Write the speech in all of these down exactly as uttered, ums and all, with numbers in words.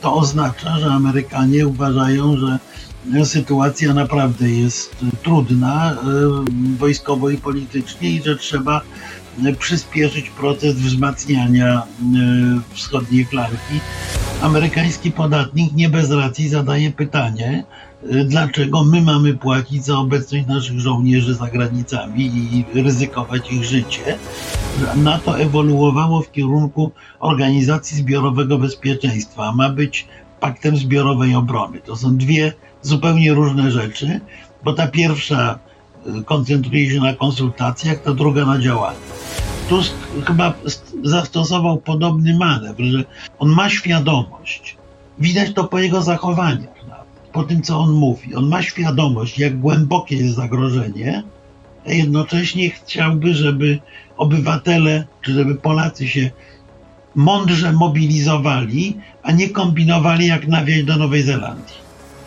to oznacza, że Amerykanie uważają, że sytuacja naprawdę jest trudna wojskowo i politycznie i że trzeba przyspieszyć proces wzmacniania wschodniej flanki. Amerykański podatnik nie bez racji zadaje pytanie, dlaczego my mamy płacić za obecność naszych żołnierzy za granicami i ryzykować ich życie. NATO ewoluowało w kierunku Organizacji Zbiorowego Bezpieczeństwa. Ma być paktem zbiorowej obrony. To są dwie zupełnie różne rzeczy, bo ta pierwsza koncentruje się na konsultacjach, ta druga na działaniu. Tusk chyba zastosował podobny manewr, że on ma świadomość, widać to po jego zachowaniach, po tym co on mówi, on ma świadomość, jak głębokie jest zagrożenie, a jednocześnie chciałby, żeby obywatele, czy żeby Polacy się mądrze mobilizowali, a nie kombinowali jak nawiać do Nowej Zelandii.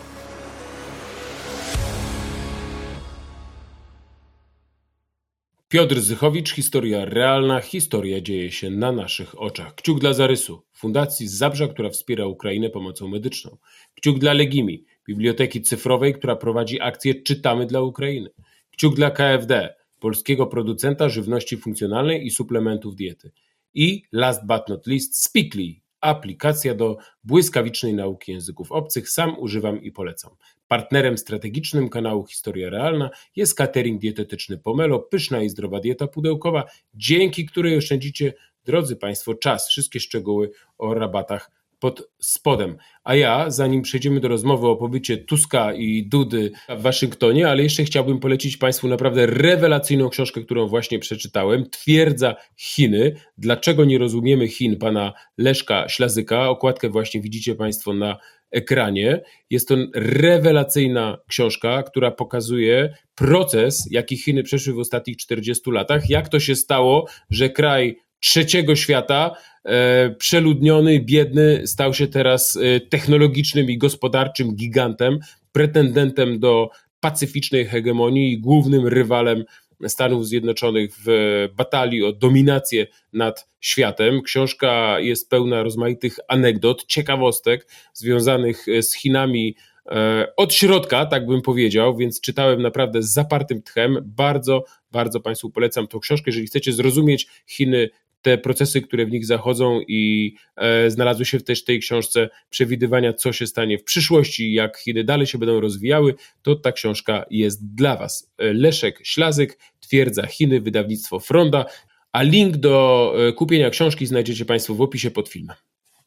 Piotr Zychowicz, historia realna, historia dzieje się na naszych oczach. Kciuk dla Zarysu, Fundacji z Zabrza, która wspiera Ukrainę pomocą medyczną. Kciuk dla Legimi, biblioteki cyfrowej, która prowadzi akcję Czytamy dla Ukrainy. Kciuk dla K F D, polskiego producenta żywności funkcjonalnej i suplementów diety. I last but not least Speakly, aplikacja do błyskawicznej nauki języków obcych. Sam używam i polecam. Partnerem strategicznym kanału Historia Realna jest catering dietetyczny Pomelo, pyszna i zdrowa dieta pudełkowa, dzięki której oszczędzicie, drodzy Państwo, czas. Wszystkie szczegóły o rabatach pod spodem. A ja, zanim przejdziemy do rozmowy o pobycie Tuska i Dudy w Waszyngtonie, ale jeszcze chciałbym polecić Państwu naprawdę rewelacyjną książkę, którą właśnie przeczytałem. Twierdza Chiny. Dlaczego nie rozumiemy Chin? Pana Leszka Ślazyka. Okładkę właśnie widzicie Państwo na ekranie. Jest to rewelacyjna książka, która pokazuje proces, jaki Chiny przeszły w ostatnich czterdziestu latach. Jak to się stało, że kraj trzeciego świata, e, przeludniony, biedny, stał się teraz e, technologicznym i gospodarczym gigantem, pretendentem do pacyficznej hegemonii i głównym rywalem Stanów Zjednoczonych w batalii o dominację nad światem. Książka jest pełna rozmaitych anegdot, ciekawostek związanych z Chinami e, od środka, tak bym powiedział, więc czytałem naprawdę z zapartym tchem. Bardzo, bardzo Państwu polecam tą książkę, jeżeli chcecie zrozumieć Chiny, te procesy, które w nich zachodzą i e, znalazły się też w tej książce przewidywania, co się stanie w przyszłości, jak Chiny dalej się będą rozwijały, to ta książka jest dla Was. Leszek Ślazyk, Twierdza Chiny, wydawnictwo Fronda, a link do e, kupienia książki znajdziecie Państwo w opisie pod filmem.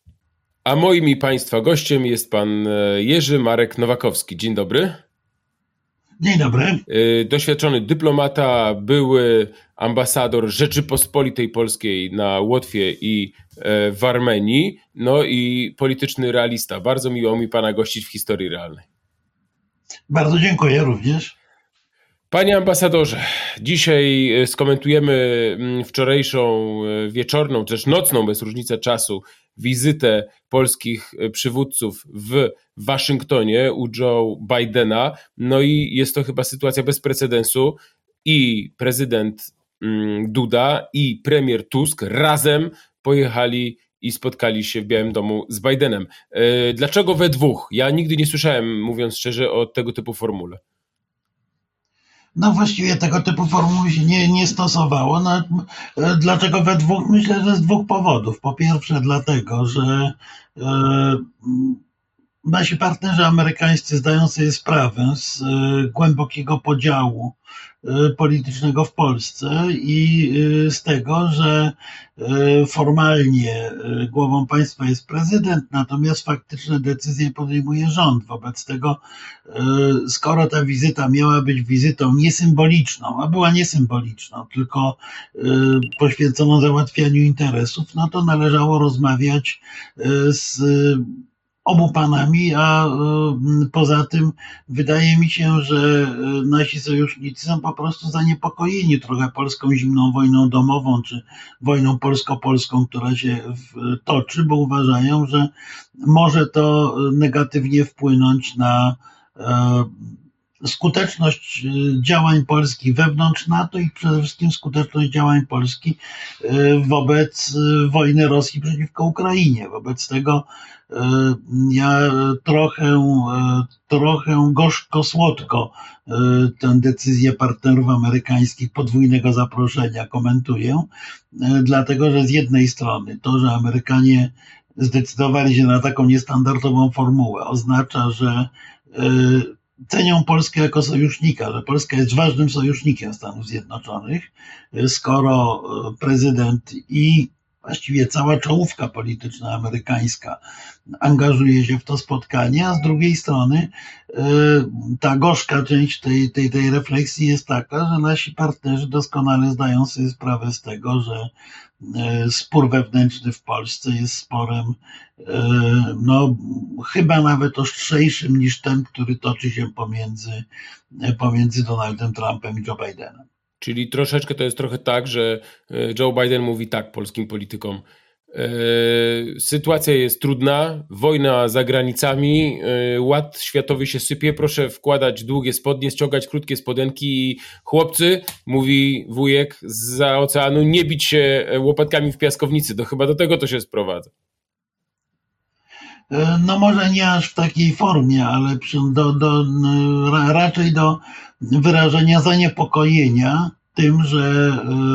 A moim i Państwa gościem jest Pan Jerzy Marek Nowakowski. Dzień dobry. Dzień dobry. Doświadczony dyplomata, były ambasador Rzeczypospolitej Polskiej na Łotwie i w Armenii, no i polityczny realista. Bardzo miło mi Pana gościć w Historii Realnej. Bardzo dziękuję również. Panie ambasadorze, dzisiaj skomentujemy wczorajszą wieczorną, też nocną, bez różnicy czasu, wizytę polskich przywódców w Waszyngtonie u Joe Bidena. No i jest to chyba sytuacja bez precedensu. I prezydent Duda i premier Tusk razem pojechali i spotkali się w Białym Domu z Bidenem. Dlaczego we dwóch? Ja nigdy nie słyszałem, mówiąc szczerze, o tego typu formule. No właściwie tego typu formuły się nie, nie stosowało. No, dlaczego we dwóch? Myślę, że z dwóch powodów. Po pierwsze dlatego, że e, nasi partnerzy amerykańscy zdają sobie sprawę z e, głębokiego podziału e, politycznego w Polsce i e, z tego, że e, formalnie e, głową państwa jest prezydent, natomiast faktyczne decyzje podejmuje rząd. Wobec tego, e, skoro ta wizyta miała być wizytą niesymboliczną, a była niesymboliczną, tylko e, poświęconą załatwianiu interesów, no to należało rozmawiać e, z obu panami, a poza tym wydaje mi się, że nasi sojusznicy są po prostu zaniepokojeni trochę polską zimną wojną domową, czy wojną polsko-polską, która się toczy, bo uważają, że może to negatywnie wpłynąć na skuteczność działań Polski wewnątrz NATO i przede wszystkim skuteczność działań Polski wobec wojny Rosji przeciwko Ukrainie. Wobec tego ja trochę, trochę gorzko-słodko tę decyzję partnerów amerykańskich podwójnego zaproszenia komentuję, dlatego że z jednej strony to, że Amerykanie zdecydowali się na taką niestandardową formułę, oznacza, że cenią Polskę jako sojusznika, że Polska jest ważnym sojusznikiem Stanów Zjednoczonych, skoro prezydent i właściwie cała czołówka polityczna amerykańska angażuje się w to spotkanie, a z drugiej strony ta gorzka część tej, tej, tej refleksji jest taka, że nasi partnerzy doskonale zdają sobie sprawę z tego, że spór wewnętrzny w Polsce jest sporem no, chyba nawet ostrzejszym niż ten, który toczy się pomiędzy, pomiędzy Donaldem Trumpem i Joe Bidenem. Czyli troszeczkę to jest trochę tak, że Joe Biden mówi tak polskim politykom. Sytuacja jest trudna, wojna za granicami, ład światowy się sypie, proszę wkładać długie spodnie, ściągać krótkie spodenki i chłopcy, mówi wujek zza oceanu, nie bić się łopatkami w piaskownicy. To chyba do tego to się sprowadza. No może nie aż w takiej formie, ale do, do, raczej do wyrażenia zaniepokojenia tym, że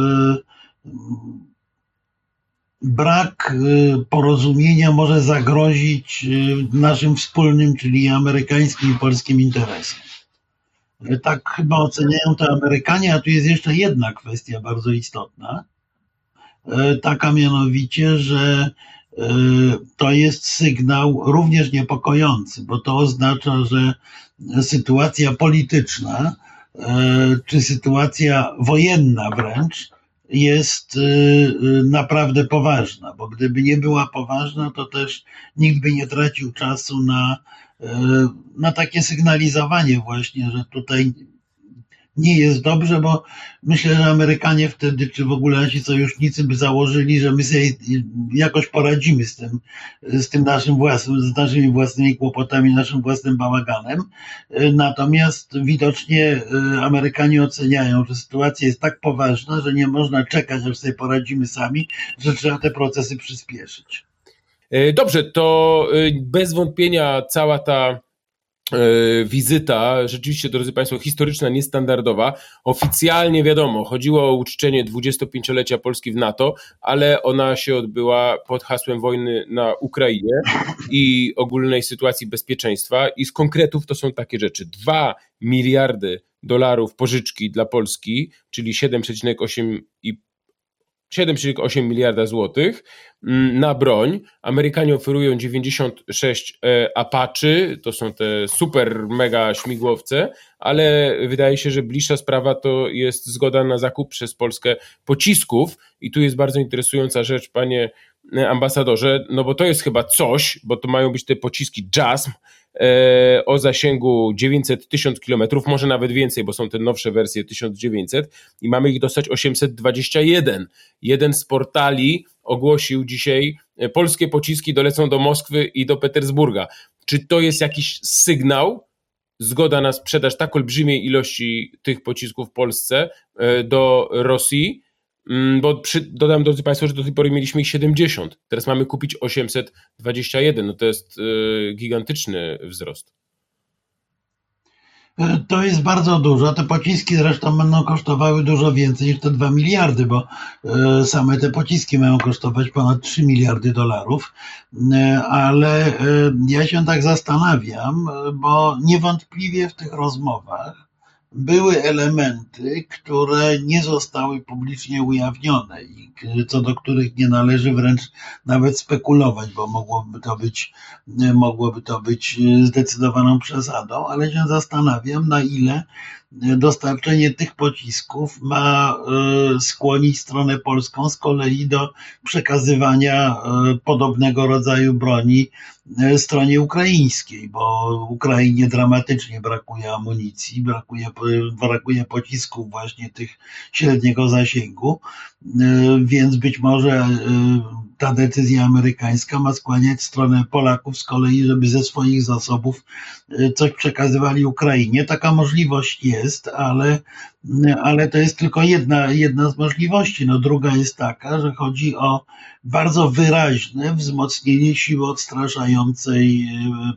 brak porozumienia może zagrozić naszym wspólnym, czyli amerykańskim i polskim interesom. Tak chyba oceniają to Amerykanie, a tu jest jeszcze jedna kwestia bardzo istotna. Taka mianowicie, że to jest sygnał również niepokojący, bo to oznacza, że sytuacja polityczna czy sytuacja wojenna wręcz jest naprawdę poważna, bo gdyby nie była poważna, to też nikt by nie tracił czasu na, na takie sygnalizowanie właśnie, że tutaj nie jest dobrze, bo myślę, że Amerykanie wtedy, czy w ogóle nasi sojusznicy by założyli, że my sobie jakoś poradzimy z tym, z tym naszym własnym, z naszymi własnymi kłopotami, naszym własnym bałaganem. Natomiast widocznie Amerykanie oceniają, że sytuacja jest tak poważna, że nie można czekać, aż sobie poradzimy sami, że trzeba te procesy przyspieszyć. Dobrze, to bez wątpienia cała ta wizyta, rzeczywiście, drodzy Państwo, historyczna, niestandardowa. Oficjalnie wiadomo, chodziło o uczczenie dwudziestopięciolecia Polski w NATO, ale ona się odbyła pod hasłem wojny na Ukrainie i ogólnej sytuacji bezpieczeństwa. I z konkretów to są takie rzeczy. Dwa miliardy dolarów pożyczki dla Polski, czyli siedem przecinek osiem miliarda złotych na broń. Amerykanie oferują dziewięćdziesiąt sześć Apache, to są te super mega śmigłowce, ale wydaje się, że bliższa sprawa to jest zgoda na zakup przez Polskę pocisków i tu jest bardzo interesująca rzecz, panie ambasadorze, no bo to jest chyba coś, bo to mają być te pociski JASM o zasięgu dziewięćset tysięcy kilometrów, może nawet więcej, bo są te nowsze wersje tysiąc dziewięćset i mamy ich dostać osiemset dwadzieścia jeden. Jeden z portali ogłosił dzisiaj, polskie pociski dolecą do Moskwy i do Petersburga. Czy to jest jakiś sygnał, zgoda na sprzedaż tak olbrzymiej ilości tych pocisków w Polsce do Rosji? Bo przy, dodam, drodzy Państwo, że do tej pory mieliśmy ich siedemdziesiąt, teraz mamy kupić osiemset dwadzieścia jeden, no to jest y, gigantyczny wzrost. To jest bardzo dużo, te pociski zresztą będą kosztowały dużo więcej niż te dwa miliardy, bo same te pociski mają kosztować ponad trzy miliardy dolarów, ale ja się tak zastanawiam, bo niewątpliwie w tych rozmowach były elementy, które nie zostały publicznie ujawnione i co do których nie należy wręcz nawet spekulować, bo mogłoby to być, mogłoby to być zdecydowaną przesadą, ale się zastanawiam, na ile dostarczenie tych pocisków ma skłonić stronę polską z kolei do przekazywania podobnego rodzaju broni stronie ukraińskiej, bo Ukrainie dramatycznie brakuje amunicji, brakuje, brakuje pocisków właśnie tych średniego zasięgu, więc być może ta decyzja amerykańska ma skłaniać stronę Polaków z kolei, żeby ze swoich zasobów coś przekazywali Ukrainie. Taka możliwość jest, ale, ale to jest tylko jedna, jedna z możliwości. No, druga jest taka, że chodzi o bardzo wyraźne wzmocnienie siły odstraszającej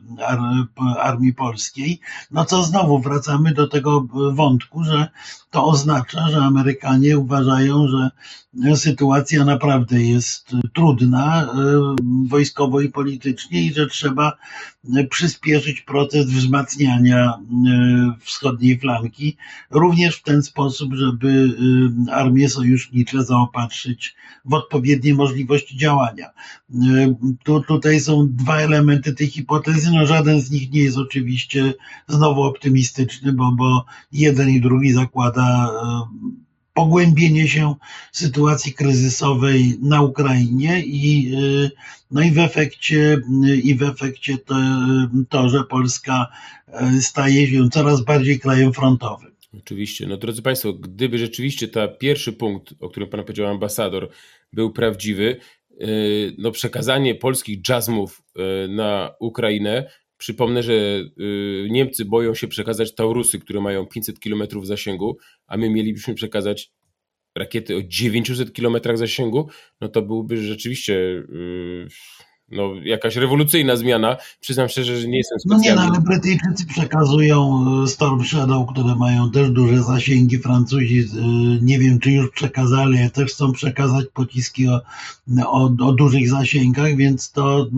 armii polskiej. No co znowu wracamy do tego wątku, że to oznacza, że Amerykanie uważają, że sytuacja naprawdę jest trudna wojskowo i politycznie i że trzeba przyspieszyć proces wzmacniania wschodniej flanki, również w ten sposób, żeby armie sojusznicze zaopatrzyć w odpowiednie możliwości działania. Tu, tutaj są dwa elementy tej hipotezy, no żaden z nich nie jest oczywiście znowu optymistyczny, bo, bo jeden i drugi zakłada pogłębienie się sytuacji kryzysowej na Ukrainie i, no i w efekcie, i w efekcie to, to, że Polska staje się coraz bardziej krajem frontowym. Oczywiście. No drodzy Państwo, gdyby rzeczywiście ten pierwszy punkt, o którym Pan powiedział ambasador, był prawdziwy, no przekazanie polskich jazzmów na Ukrainę, przypomnę, że Niemcy boją się przekazać Taurusy, które mają pięćset kilometrów zasięgu, a my mielibyśmy przekazać rakiety o dziewięćset kilometrach zasięgu, no to byłby rzeczywiście no, jakaś rewolucyjna zmiana. Przyznam szczerze, że nie jestem specjalnie... No nie, no, ale Brytyjczycy przekazują Storm Shadow, które mają też duże zasięgi. Francuzi nie wiem, czy już przekazali, ale też chcą przekazać pociski o, o, o dużych zasięgach, więc to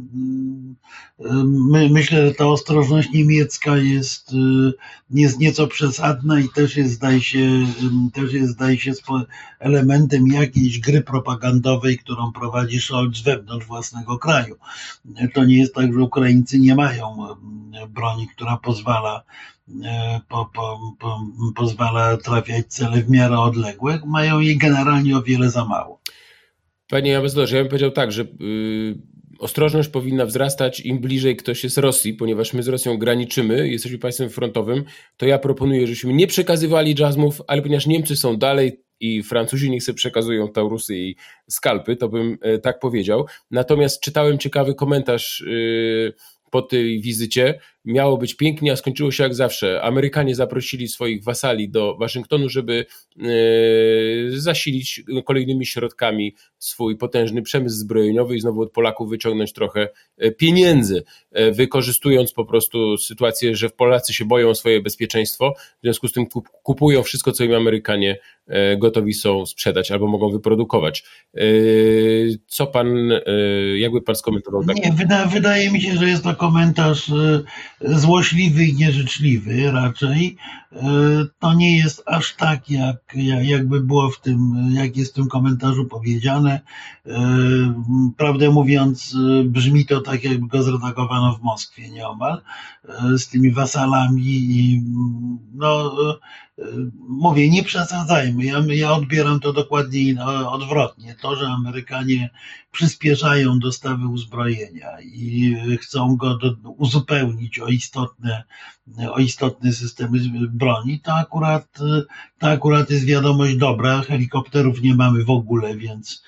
my, myślę, że ta ostrożność niemiecka jest, jest nieco przesadna i też jest, zdaje się, też jest, zdaje się, elementem jakiejś gry propagandowej, którą prowadzi Scholz wewnątrz własnego kraju. To nie jest tak, że Ukraińcy nie mają broni, która pozwala, po, po, po, pozwala trafiać cele w miarę odległe. Mają jej generalnie o wiele za mało. Panie ambasadorze, ja bym powiedział tak, że yy, ostrożność powinna wzrastać im bliżej ktoś jest Rosji, ponieważ my z Rosją graniczymy, jesteśmy państwem frontowym, to ja proponuję, żebyśmy nie przekazywali jazzmów, ale ponieważ Niemcy są dalej i Francuzi niech sobie przekazują Taurusy i Skalpy, to bym tak powiedział. Natomiast czytałem ciekawy komentarz po tej wizycie. Miało być pięknie, a skończyło się jak zawsze. Amerykanie zaprosili swoich wasali do Waszyngtonu, żeby zasilić kolejnymi środkami swój potężny przemysł zbrojeniowy i znowu od Polaków wyciągnąć trochę pieniędzy, wykorzystując po prostu sytuację, że Polacy się boją o swoje bezpieczeństwo, w związku z tym kupują wszystko, co im Amerykanie gotowi są sprzedać albo mogą wyprodukować. Co pan, jakby pan skomentował? Tak? Nie, wyda, wydaje mi się, że jest to komentarz złośliwy i nieżyczliwy raczej. To nie jest aż tak, jak, jakby było w tym, jak jest w tym komentarzu powiedziane. Prawdę mówiąc, brzmi to tak, jakby go zredagowano w Moskwie nieomal, z tymi wasalami i no, mówię, nie przesadzajmy. Ja, ja odbieram to dokładnie odwrotnie. To, że Amerykanie przyspieszają dostawy uzbrojenia i chcą go do, uzupełnić o istotne, o istotne systemy broni, to akurat, to akurat jest wiadomość dobra. Helikopterów nie mamy w ogóle, więc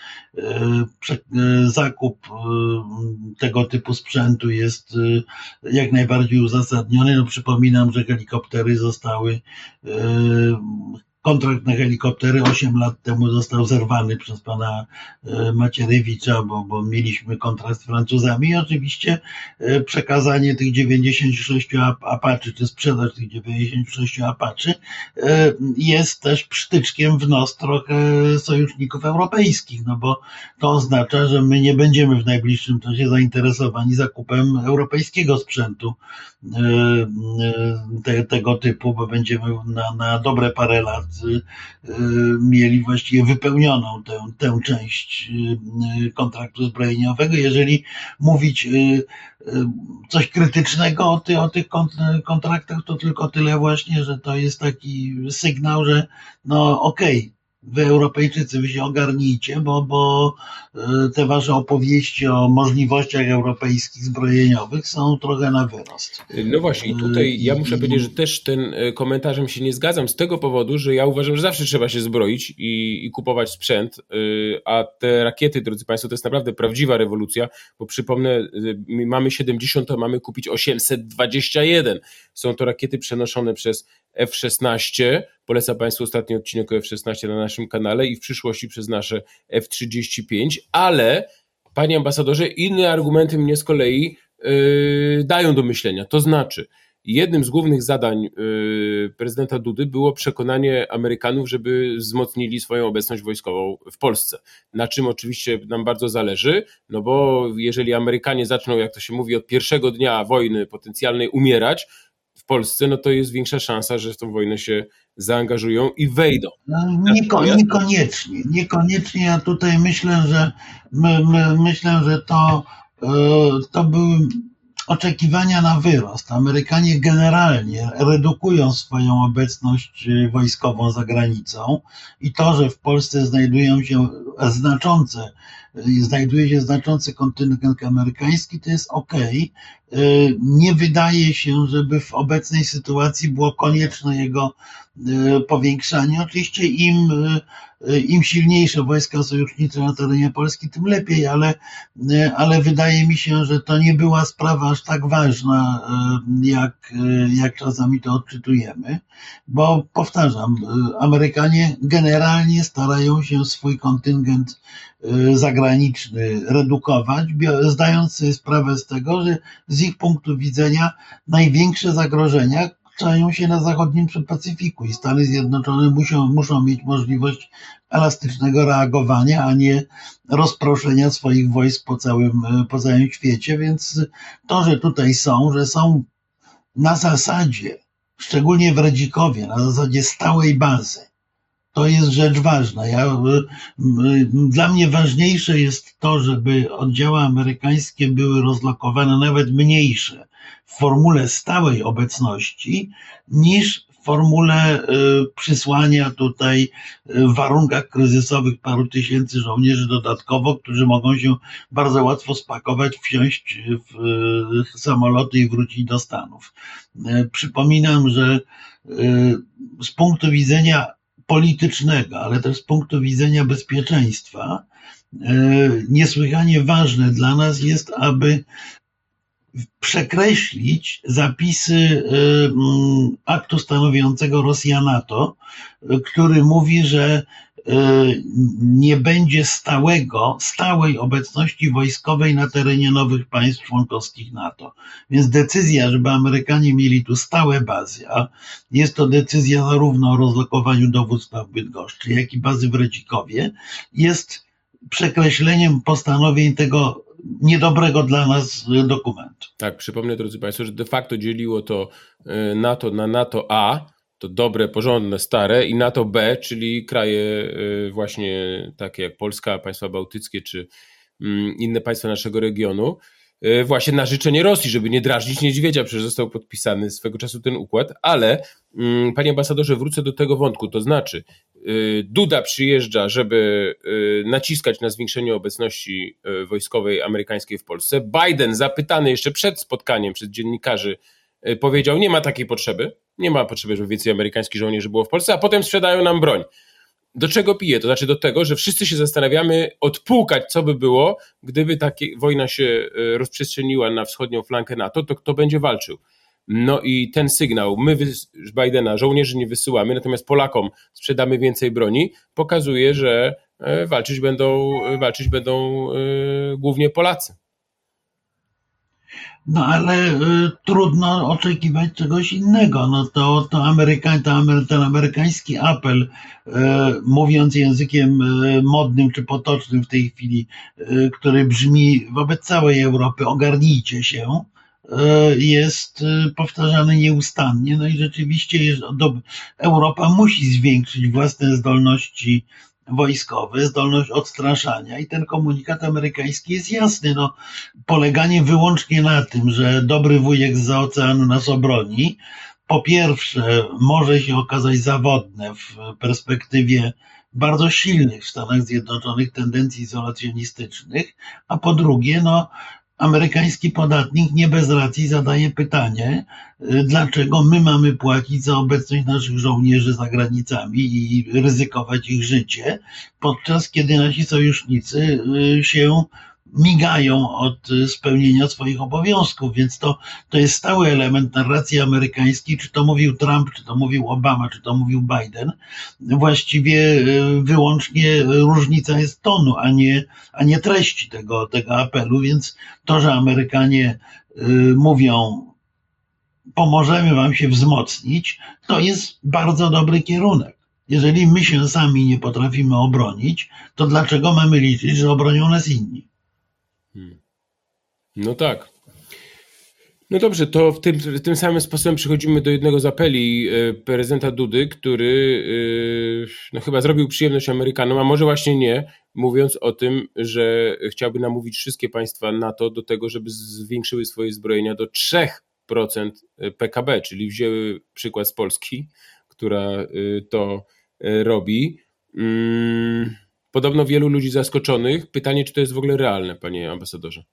zakup tego typu sprzętu jest jak najbardziej uzasadniony. No, przypominam, że helikoptery zostały Kontrakt na helikoptery osiem lat temu został zerwany przez pana Macierewicza, bo, bo mieliśmy kontrakt z Francuzami i oczywiście przekazanie tych dziewięćdziesięciu sześciu Apache, czy sprzedaż tych dziewięćdziesięciu sześciu Apache jest też przytyczkiem w nos trochę sojuszników europejskich, no bo to oznacza, że my nie będziemy w najbliższym czasie zainteresowani zakupem europejskiego sprzętu te, tego typu, bo będziemy na, na dobre parę lat Polacy mieli właściwie wypełnioną tę, tę część kontraktu zbrojeniowego. Jeżeli mówić coś krytycznego o, ty, o tych kontraktach, to tylko tyle właśnie, że to jest taki sygnał, że no okej, okay, wy Europejczycy, wy się ogarnijcie, bo, bo te wasze opowieści o możliwościach europejskich zbrojeniowych są trochę na wyrost. No właśnie i tutaj ja muszę powiedzieć, że też ten komentarzem się nie zgadzam z tego powodu, że ja uważam, że zawsze trzeba się zbroić i, i kupować sprzęt, a te rakiety, drodzy Państwo, to jest naprawdę prawdziwa rewolucja, bo przypomnę, mamy siedemdziesiąt, a mamy kupić osiemset dwadzieścia jeden. Są to rakiety przenoszone przez F szesnaście, polecam Państwu ostatni odcinek o F szesnaście na naszym kanale i w przyszłości przez nasze F trzydzieści pięć, ale panie ambasadorze, inne argumenty mnie z kolei yy, dają do myślenia, to znaczy jednym z głównych zadań yy, prezydenta Dudy było przekonanie Amerykanów, żeby wzmocnili swoją obecność wojskową w Polsce, na czym oczywiście nam bardzo zależy, no bo jeżeli Amerykanie zaczną, jak to się mówi, od pierwszego dnia wojny potencjalnej umierać w Polsce, no to jest większa szansa, że w tą wojnę się zaangażują i wejdą. No, nieko, niekoniecznie. Niekoniecznie. Ja tutaj myślę, że my, my, myślę, że to, to były oczekiwania na wyrost. Amerykanie generalnie redukują swoją obecność wojskową za granicą i to, że w Polsce znajdują się znaczące, znajduje się znaczący kontyngent amerykański, to jest okej. Nie wydaje się, żeby w obecnej sytuacji było konieczne jego powiększanie. Oczywiście im, im silniejsze wojska sojusznicze na terenie Polski, tym lepiej, ale, ale wydaje mi się, że to nie była sprawa aż tak ważna, jak, jak czasami to odczytujemy, bo powtarzam, Amerykanie generalnie starają się swój kontyngent zagraniczny redukować, zdając sobie sprawę z tego, że z ich punktu widzenia największe zagrożenia czają się na zachodnim Pacyfiku i Stany Zjednoczone muszą, muszą mieć możliwość elastycznego reagowania, a nie rozproszenia swoich wojsk po całym, po całym świecie, więc to, że tutaj są, że są na zasadzie, szczególnie w Redzikowie, na zasadzie stałej bazy, to jest rzecz ważna. Ja, dla mnie ważniejsze jest to, żeby oddziały amerykańskie były rozlokowane, nawet mniejsze, w formule stałej obecności, niż w formule y, przysłania tutaj y, w warunkach kryzysowych paru tysięcy żołnierzy dodatkowo, którzy mogą się bardzo łatwo spakować, wsiąść w y, samoloty i wrócić do Stanów. Y, przypominam, że y, z punktu widzenia politycznego, ale też z punktu widzenia bezpieczeństwa niesłychanie ważne dla nas jest, aby przekreślić zapisy aktu stanowiącego Rosja-NATO, który mówi, że nie będzie stałego, stałej obecności wojskowej na terenie nowych państw członkowskich NATO. Więc decyzja, żeby Amerykanie mieli tu stałe bazy, a jest to decyzja zarówno o rozlokowaniu dowództwa w Bydgoszczy, jak i bazy w Redzikowie, jest przekreśleniem postanowień tego niedobrego dla nas dokumentu. Tak, przypomnę, drodzy Państwo, że de facto dzieliło to NATO na NATO A, to dobre, porządne, stare, i NATO B, czyli kraje właśnie takie jak Polska, państwa bałtyckie czy inne państwa naszego regionu, właśnie na życzenie Rosji, żeby nie drażnić niedźwiedzia, przecież został podpisany swego czasu ten układ, ale panie ambasadorze, wrócę do tego wątku, to znaczy Duda przyjeżdża, żeby naciskać na zwiększenie obecności wojskowej amerykańskiej w Polsce. Biden, zapytany jeszcze przed spotkaniem przez dziennikarzy, powiedział, nie ma takiej potrzeby, nie ma potrzeby, żeby więcej amerykańskich żołnierzy było w Polsce, a potem sprzedają nam broń. Do czego pije? To znaczy do tego, że wszyscy się zastanawiamy, odpukać, co by było, gdyby taka wojna się rozprzestrzeniła na wschodnią flankę NATO, to kto będzie walczył? No i ten sygnał, my Bidena żołnierzy nie wysyłamy, natomiast Polakom sprzedamy więcej broni, pokazuje, że walczyć będą, walczyć będą głównie Polacy. No ale y, trudno oczekiwać czegoś innego. No to, to Ameryka, to amery, ten amerykański apel, y, mówiąc językiem y, modnym czy potocznym w tej chwili, y, który brzmi wobec całej Europy, ogarnijcie się, jest powtarzany nieustannie. No i rzeczywiście Europa musi zwiększyć własne zdolności wojskowe, zdolność odstraszania i ten komunikat amerykański jest jasny. No, poleganie wyłącznie na tym, że dobry wujek zza oceanu nas obroni, po pierwsze może się okazać zawodne w perspektywie bardzo silnych w Stanach Zjednoczonych tendencji izolacjonistycznych, a po drugie, no, amerykański podatnik nie bez racji zadaje pytanie, dlaczego my mamy płacić za obecność naszych żołnierzy za granicami i ryzykować ich życie, podczas kiedy nasi sojusznicy się migają od spełnienia swoich obowiązków, więc to, to jest stały element narracji amerykańskiej, czy to mówił Trump, czy to mówił Obama, czy to mówił Biden. Właściwie wyłącznie różnica jest tonu, a nie, a nie treści tego, tego apelu, więc to, że Amerykanie mówią, pomożemy wam się wzmocnić, to jest bardzo dobry kierunek. Jeżeli my się sami nie potrafimy obronić, to dlaczego mamy liczyć, że obronią nas inni? Hmm. No tak. No dobrze, to w tym, tym samym sposobem przechodzimy do jednego z apeli prezydenta Dudy, który no, chyba zrobił przyjemność Amerykanom, a może właśnie nie, mówiąc o tym, że chciałby namówić wszystkie państwa NATO do tego, żeby zwiększyły swoje zbrojenia do trzy procent P K B, czyli wzięły przykład z Polski, która to robi. Hmm. Podobno wielu ludzi zaskoczonych. Pytanie, czy to jest w ogóle realne, panie ambasadorze?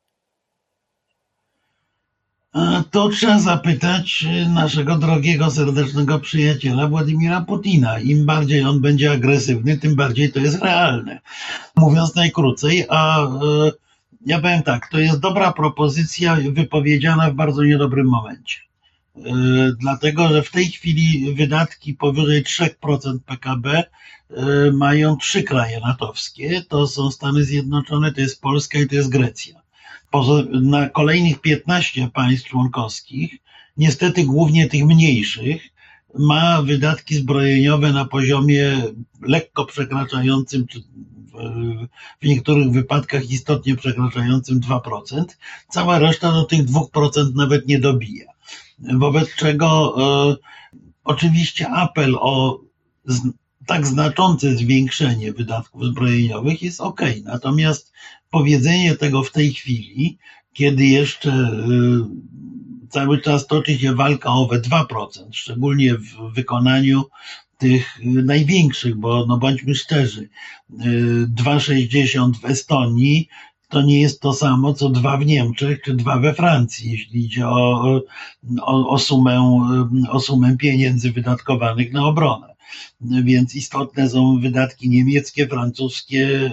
To trzeba zapytać naszego drogiego, serdecznego przyjaciela Władimira Putina. Im bardziej on będzie agresywny, tym bardziej to jest realne. Mówiąc najkrócej, a ja powiem tak, to jest dobra propozycja wypowiedziana w bardzo niedobrym momencie. Dlatego, że w tej chwili wydatki powyżej trzy procent P K B mają trzy kraje natowskie. To są Stany Zjednoczone, to jest Polska i to jest Grecja. Na kolejnych piętnaście państw członkowskich, niestety głównie tych mniejszych, ma wydatki zbrojeniowe na poziomie lekko przekraczającym, czy w niektórych wypadkach istotnie przekraczającym dwa procent. Cała reszta do tych dwa procent nawet nie dobija. Wobec czego e, oczywiście apel o z, tak znaczące zwiększenie wydatków zbrojeniowych jest ok. Natomiast powiedzenie tego w tej chwili, kiedy jeszcze e, cały czas toczy się walka o owe dwa procent, szczególnie w wykonaniu tych największych, bo no bądźmy szczerzy, dwa przecinek sześćdziesiąt w Estonii to nie jest to samo, co dwa w Niemczech, czy dwa we Francji, jeśli idzie o, o, o, sumę, o sumę pieniędzy wydatkowanych na obronę. Więc istotne są wydatki niemieckie, francuskie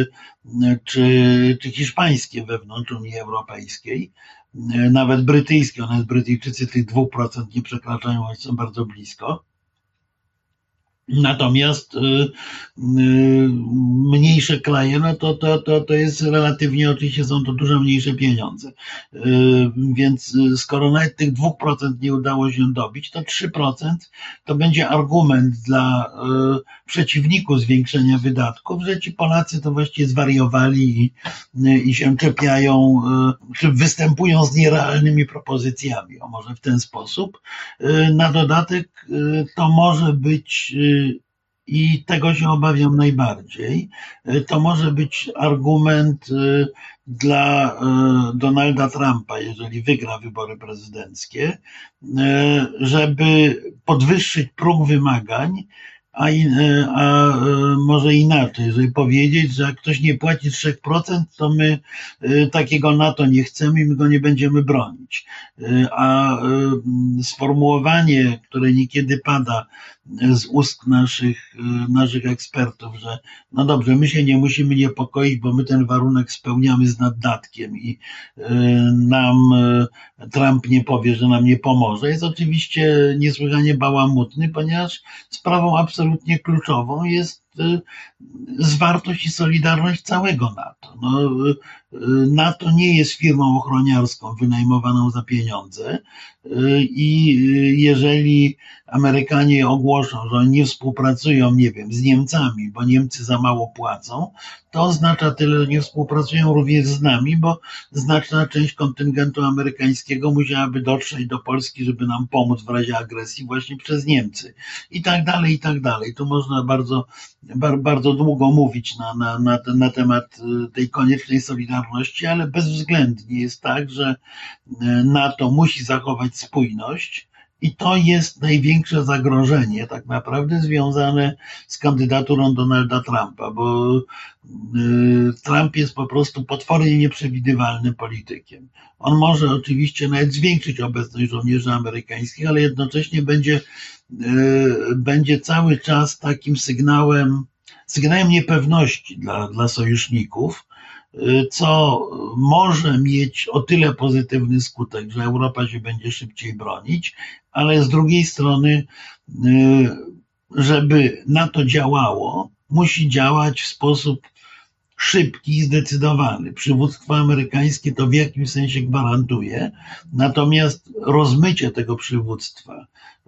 czy, czy hiszpańskie wewnątrz Unii Europejskiej. Nawet brytyjskie, one Brytyjczycy tych dwa procent nie przekraczają, choć są bardzo blisko. Natomiast y, y, mniejsze kraje, no to, to, to, to jest relatywnie, oczywiście są to dużo mniejsze pieniądze. Y, więc skoro nawet tych dwa procent nie udało się dobić, to trzy procent to będzie argument dla y, przeciwników zwiększenia wydatków, że ci Polacy to właściwie zwariowali i, y, i się czepiają, y, czy występują z nierealnymi propozycjami, o może w ten sposób. Y, na dodatek y, to może być y, i tego się obawiam najbardziej. To może być argument dla Donalda Trumpa, jeżeli wygra wybory prezydenckie, żeby podwyższyć próg wymagań, a, a może inaczej, żeby powiedzieć, że jak ktoś nie płaci trzy procent, to my takiego NATO nie chcemy i my go nie będziemy bronić. A sformułowanie, które niekiedy pada z ust naszych, naszych ekspertów, że no dobrze, my się nie musimy niepokoić, bo my ten warunek spełniamy z naddatkiem i nam Trump nie powie, że nam nie pomoże, jest oczywiście niesłychanie bałamutny, ponieważ sprawą absolutnie kluczową jest zwartość i solidarność całego NATO. No, NATO nie jest firmą ochroniarską wynajmowaną za pieniądze i jeżeli Amerykanie ogłoszą, że nie współpracują, nie wiem, z Niemcami, bo Niemcy za mało płacą, to oznacza tyle, że nie współpracują również z nami, bo znaczna część kontyngentu amerykańskiego musiałaby dotrzeć do Polski, żeby nam pomóc w razie agresji właśnie przez Niemcy. I tak dalej, i tak dalej. Tu można bardzo, bardzo długo mówić na, na, na, na temat tej koniecznej solidarności, ale bezwzględnie jest tak, że NATO musi zachować spójność. I to jest największe zagrożenie tak naprawdę związane z kandydaturą Donalda Trumpa, bo Trump jest po prostu potwornie nieprzewidywalnym politykiem. On może oczywiście nawet zwiększyć obecność żołnierzy amerykańskich, ale jednocześnie będzie, będzie cały czas takim sygnałem, sygnałem niepewności dla, dla sojuszników, co może mieć o tyle pozytywny skutek, że Europa się będzie szybciej bronić, ale z drugiej strony, żeby NATO działało, musi działać w sposób szybki i zdecydowany. Przywództwo amerykańskie to w jakimś sensie gwarantuje, natomiast rozmycie tego przywództwa,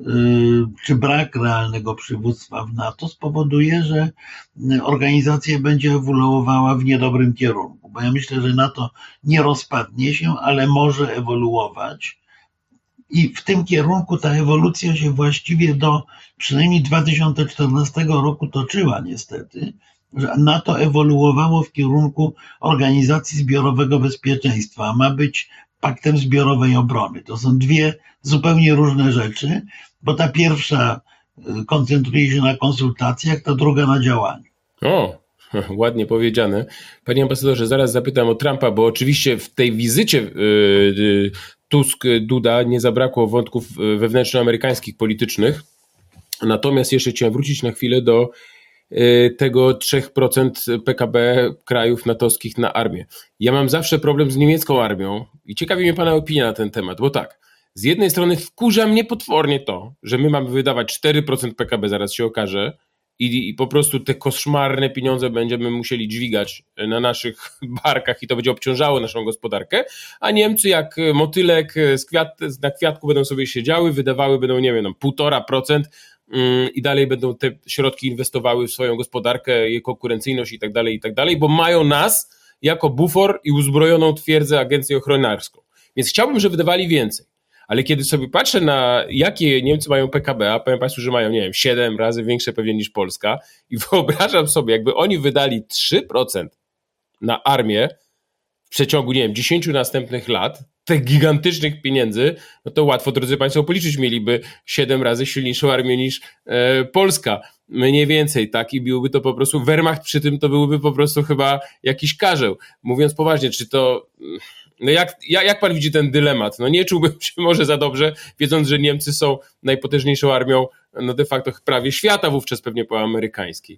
czy brak realnego przywództwa w NATO spowoduje, że organizacja będzie ewoluowała w niedobrym kierunku. Bo ja myślę, że NATO nie rozpadnie się, ale może ewoluować. I w tym kierunku ta ewolucja się właściwie do przynajmniej dwa tysiące czternastego roku toczyła niestety, że NATO ewoluowało w kierunku Organizacji Zbiorowego Bezpieczeństwa, a ma być paktem zbiorowej obrony. To są dwie zupełnie różne rzeczy, bo ta pierwsza koncentruje się na konsultacjach, ta druga na działaniu. O, ładnie powiedziane. Panie ambasadorze, zaraz zapytam o Trumpa, bo oczywiście w tej wizycie yy, Tusk-Duda nie zabrakło wątków wewnętrznoamerykańskich, politycznych. Natomiast jeszcze chciałem wrócić na chwilę do tego trzy procent P K B krajów natowskich na armię. Ja mam zawsze problem z niemiecką armią i ciekawi mnie pana opinia na ten temat, bo tak, z jednej strony wkurza mnie potwornie to, że my mamy wydawać cztery procent P K B, zaraz się okaże, i, i po prostu te koszmarne pieniądze będziemy musieli dźwigać na naszych barkach i to będzie obciążało naszą gospodarkę, a Niemcy jak motylek z kwiat, na kwiatku będą sobie siedziały, wydawały będą, nie wiem, półtora procent i dalej będą te środki inwestowały w swoją gospodarkę, jej konkurencyjność i tak dalej, i tak dalej, bo mają nas jako bufor i uzbrojoną twierdzę agencję ochroniarską. Więc chciałbym, żeby wydawali więcej. Ale kiedy sobie patrzę na jakie Niemcy mają P K B, a powiem Państwu, że mają, nie wiem, siedem razy większe pewnie niż Polska i wyobrażam sobie, jakby oni wydali trzy procent na armię w przeciągu, nie wiem, dziesięciu następnych lat, tych gigantycznych pieniędzy, no to łatwo, drodzy Państwo, policzyć, mieliby siedem razy silniejszą armię niż e, Polska. Mniej więcej, tak? I byłby to po prostu, Wehrmacht przy tym to byłby po prostu chyba jakiś karzeł. Mówiąc poważnie, czy to... No jak, jak pan widzi ten dylemat? No nie czułbym się może za dobrze, wiedząc, że Niemcy są najpotężniejszą armią, no de facto prawie świata wówczas pewnie po amerykańskiej.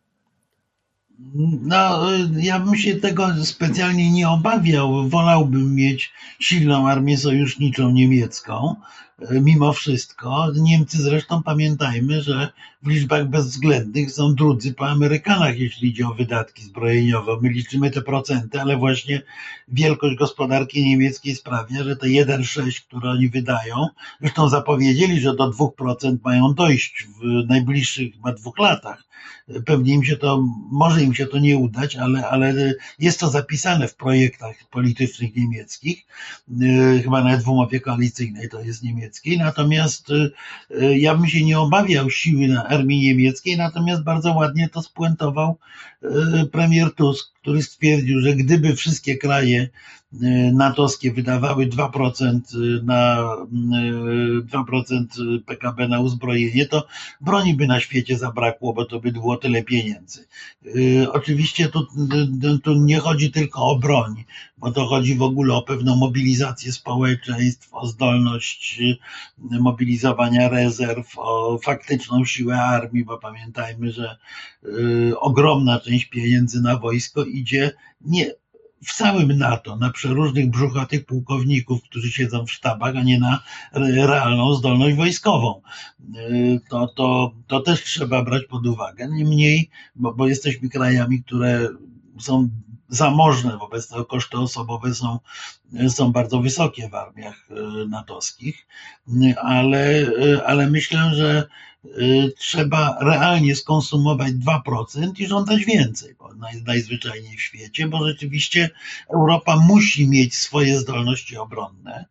No, ja bym się tego specjalnie nie obawiał. Wolałbym mieć silną armię sojuszniczą niemiecką. Mimo wszystko, Niemcy zresztą pamiętajmy, że w liczbach bezwzględnych są drudzy po Amerykanach, jeśli idzie o wydatki zbrojeniowe. My liczymy te procenty, ale właśnie wielkość gospodarki niemieckiej sprawia, że te jeden przecinek sześć, które oni wydają, zresztą zapowiedzieli, że do dwóch procent mają dojść w najbliższych chyba dwóch latach. Pewnie im się to, może im się to nie udać, ale, ale jest to zapisane w projektach politycznych niemieckich, chyba nawet w umowie koalicyjnej to jest niemieckiej, natomiast ja bym się nie obawiał siły na armii niemieckiej, natomiast bardzo ładnie to spuentował premier Tusk, który stwierdził, że gdyby wszystkie kraje natowskie wydawały dwa procent na dwa procent P K B na uzbrojenie, to broni by na świecie zabrakło, bo to by było tyle pieniędzy. Oczywiście tu, tu nie chodzi tylko o broń, bo to chodzi w ogóle o pewną mobilizację społeczeństw, o zdolność mobilizowania rezerw, o faktyczną siłę armii, bo pamiętajmy, że ogromna część pieniędzy na wojsko idzie nie w całym NATO na przeróżnych brzuchatych pułkowników, którzy siedzą w sztabach, a nie na realną zdolność wojskową. To, to, to też trzeba brać pod uwagę. Niemniej, bo, bo jesteśmy krajami, które są zamożne, wobec tego koszty osobowe są, są bardzo wysokie w armiach natowskich, ale, ale myślę, że trzeba realnie skonsumować dwa procent i żądać więcej, bo naj, najzwyczajniej w świecie, bo rzeczywiście Europa musi mieć swoje zdolności obronne.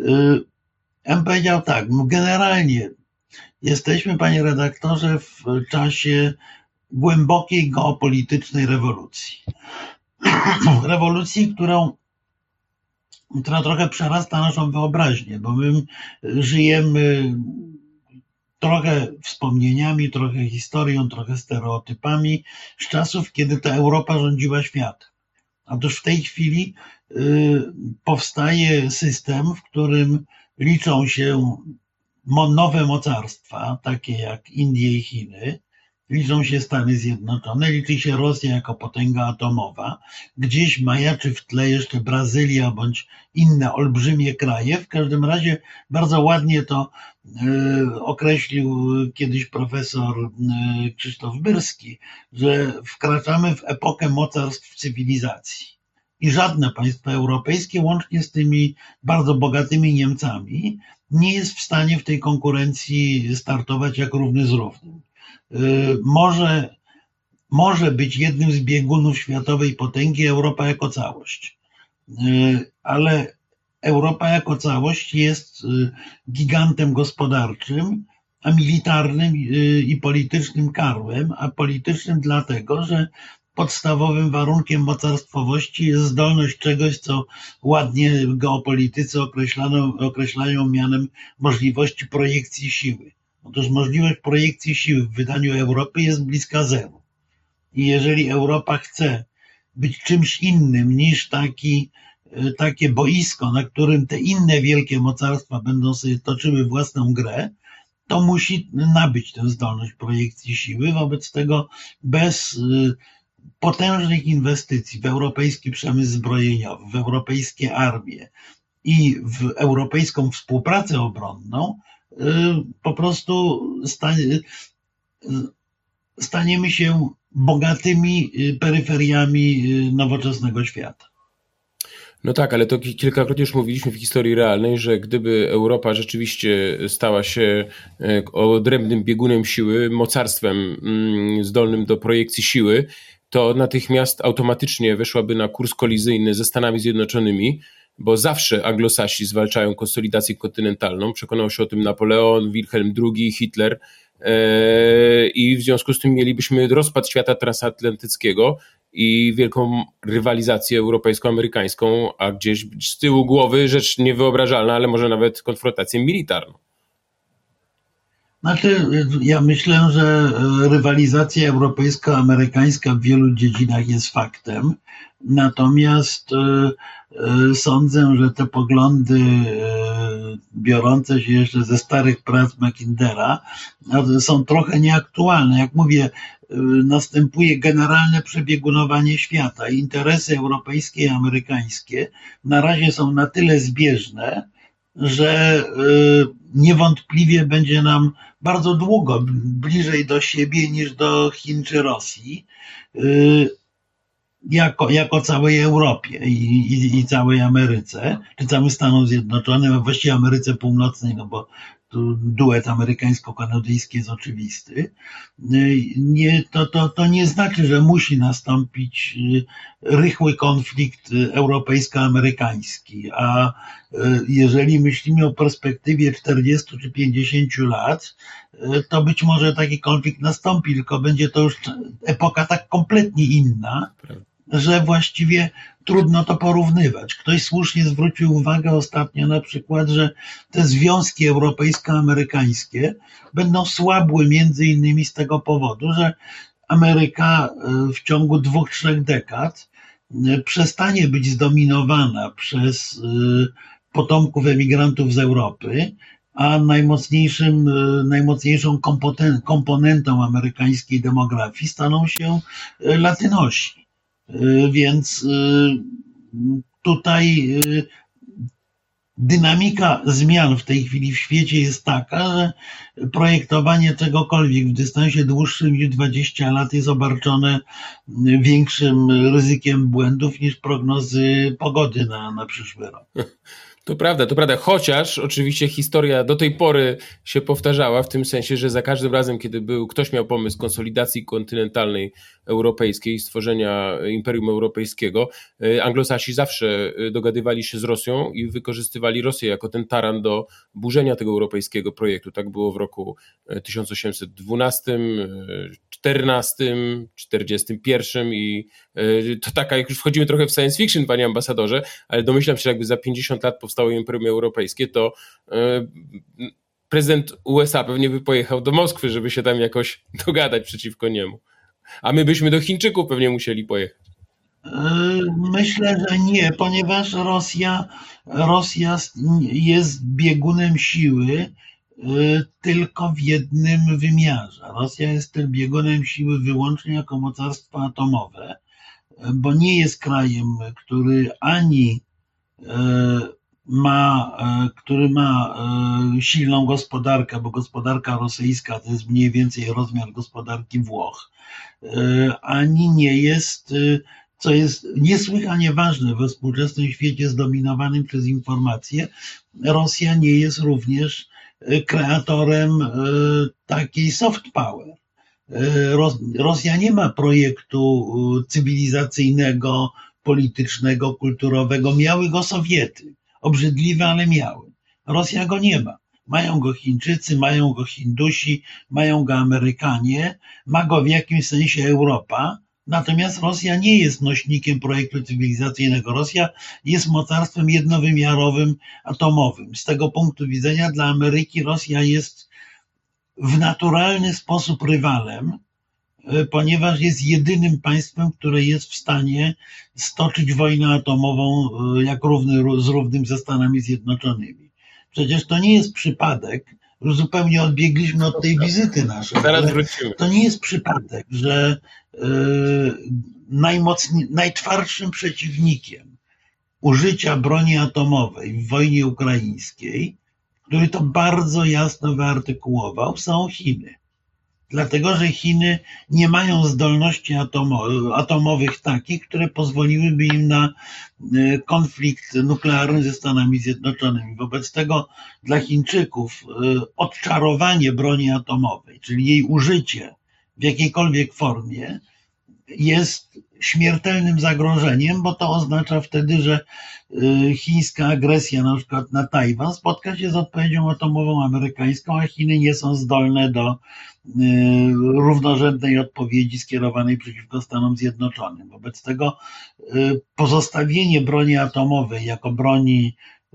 Ja bym powiedział tak, generalnie jesteśmy, panie redaktorze, w czasie głębokiej geopolitycznej rewolucji. Rewolucji, którą, która trochę przerasta naszą wyobraźnię, bo my żyjemy trochę wspomnieniami, trochę historią, trochę stereotypami z czasów, kiedy ta Europa rządziła światem. Otóż w tej chwili y, powstaje system, w którym liczą się nowe mocarstwa, takie jak Indie i Chiny, liczą się Stany Zjednoczone, liczy się Rosja jako potęga atomowa, gdzieś majaczy w tle jeszcze Brazylia bądź inne olbrzymie kraje. W każdym razie bardzo ładnie to y, określił kiedyś profesor y, Krzysztof Byrski, że wkraczamy w epokę mocarstw cywilizacji. I żadne państwo europejskie, łącznie z tymi bardzo bogatymi Niemcami, nie jest w stanie w tej konkurencji startować jak równy z równym. Może, może być jednym z biegunów światowej potęgi Europa jako całość, ale Europa jako całość jest gigantem gospodarczym, a militarnym i politycznym karłem, a politycznym dlatego, że podstawowym warunkiem mocarstwowości jest zdolność czegoś, co ładnie geopolitycy określano, określają mianem możliwości projekcji siły. Otóż możliwość projekcji siły w wydaniu Europy jest bliska zeru. I jeżeli Europa chce być czymś innym niż taki, takie boisko, na którym te inne wielkie mocarstwa będą sobie toczyły własną grę, to musi nabyć tę zdolność projekcji siły. Wobec tego bez potężnych inwestycji w europejski przemysł zbrojeniowy, w europejskie armie i w europejską współpracę obronną, po prostu staniemy się bogatymi peryferiami nowoczesnego świata. No tak, ale to kilkakrotnie już mówiliśmy w historii realnej, że gdyby Europa rzeczywiście stała się odrębnym biegunem siły, mocarstwem zdolnym do projekcji siły, to natychmiast automatycznie weszłaby na kurs kolizyjny ze Stanami Zjednoczonymi, bo zawsze Anglosasi zwalczają konsolidację kontynentalną. Przekonał się o tym Napoleon, Wilhelm drugi, Hitler i w związku z tym mielibyśmy rozpad świata transatlantyckiego i wielką rywalizację europejsko-amerykańską, a gdzieś z tyłu głowy rzecz niewyobrażalna, ale może nawet konfrontację militarną. Znaczy, ja myślę, że rywalizacja europejsko-amerykańska w wielu dziedzinach jest faktem, natomiast sądzę, że te poglądy biorące się jeszcze ze starych prac Mackindera są trochę nieaktualne. Jak mówię, następuje generalne przebiegunowanie świata. Interesy europejskie i amerykańskie na razie są na tyle zbieżne, że niewątpliwie będzie nam bardzo długo bliżej do siebie niż do Chin czy Rosji, jako, jako całej Europie i, i, i całej Ameryce, czy całym Stanom Zjednoczonym, a właściwie Ameryce Północnej, no bo tu duet amerykańsko-kanadyjski jest oczywisty. Nie, to, to, to nie znaczy, że musi nastąpić rychły konflikt europejsko-amerykański, a jeżeli myślimy o perspektywie czterdziestu czy pięćdziesięciu lat, to być może taki konflikt nastąpi, tylko będzie to już epoka tak kompletnie inna, że właściwie trudno to porównywać. Ktoś słusznie zwrócił uwagę ostatnio na przykład, że te związki europejsko-amerykańskie będą słabły między innymi z tego powodu, że Ameryka w ciągu dwóch, trzech dekad przestanie być zdominowana przez potomków emigrantów z Europy, a najmocniejszym, najmocniejszą komponentą amerykańskiej demografii staną się Latynosi. Więc tutaj dynamika zmian w tej chwili w świecie jest taka, że projektowanie czegokolwiek w dystansie dłuższym niż dwadzieścia lat jest obarczone większym ryzykiem błędów niż prognozy pogody na, na przyszły rok. To prawda, to prawda, chociaż oczywiście historia do tej pory się powtarzała w tym sensie, że za każdym razem, kiedy był, ktoś miał pomysł konsolidacji kontynentalnej europejskiej, stworzenia Imperium Europejskiego, Anglosasi zawsze dogadywali się z Rosją i wykorzystywali Rosję jako ten taran do burzenia tego europejskiego projektu. Tak było w roku tysiąc osiemset dwunastym, czternastym, czterdziestym pierwszym i to taka, jak już wchodzimy trochę w science fiction, panie ambasadorze, ale domyślam się, że jakby za pięćdziesiąt lat powstało Imperium Europejskie, to prezydent U S A pewnie by pojechał do Moskwy, żeby się tam jakoś dogadać przeciwko niemu. A my byśmy do Chińczyków pewnie musieli pojechać. Myślę, że nie, ponieważ Rosja, Rosja jest biegunem siły tylko w jednym wymiarze. Rosja jest tym biegunem siły wyłącznie jako mocarstwo atomowe, bo nie jest krajem, który ani ma, który ma silną gospodarkę, bo gospodarka rosyjska to jest mniej więcej rozmiar gospodarki Włoch, ani nie jest, co jest niesłychanie ważne we współczesnym świecie zdominowanym przez informacje, Rosja nie jest również kreatorem takiej soft power. Rosja nie ma projektu cywilizacyjnego, politycznego, kulturowego. Miały go Sowiety. Obrzydliwe, ale miały. Rosja go nie ma. Mają go Chińczycy, mają go Hindusi, mają go Amerykanie, ma go w jakimś sensie Europa. Natomiast Rosja nie jest nośnikiem projektu cywilizacyjnego. Rosja jest mocarstwem jednowymiarowym, atomowym. Z tego punktu widzenia dla Ameryki Rosja jest w naturalny sposób rywalem, ponieważ jest jedynym państwem, które jest w stanie stoczyć wojnę atomową jak równy z równym ze Stanami Zjednoczonymi. Przecież to nie jest przypadek, już zupełnie odbiegliśmy od tej wizyty naszej. Zaraz wrócimy. To nie jest przypadek, że yy, najmocniej, najtwardszym przeciwnikiem użycia broni atomowej w wojnie ukraińskiej, który to bardzo jasno wyartykułował, są Chiny. Dlatego, że Chiny nie mają zdolności atomowych takich, które pozwoliłyby im na konflikt nuklearny ze Stanami Zjednoczonymi. Wobec tego dla Chińczyków odczarowanie broni atomowej, czyli jej użycie w jakiejkolwiek formie, jest śmiertelnym zagrożeniem, bo to oznacza wtedy, że chińska agresja na przykład na Tajwan spotka się z odpowiedzią atomową amerykańską, a Chiny nie są zdolne do równorzędnej odpowiedzi skierowanej przeciwko Stanom Zjednoczonym. Wobec tego pozostawienie broni atomowej jako broni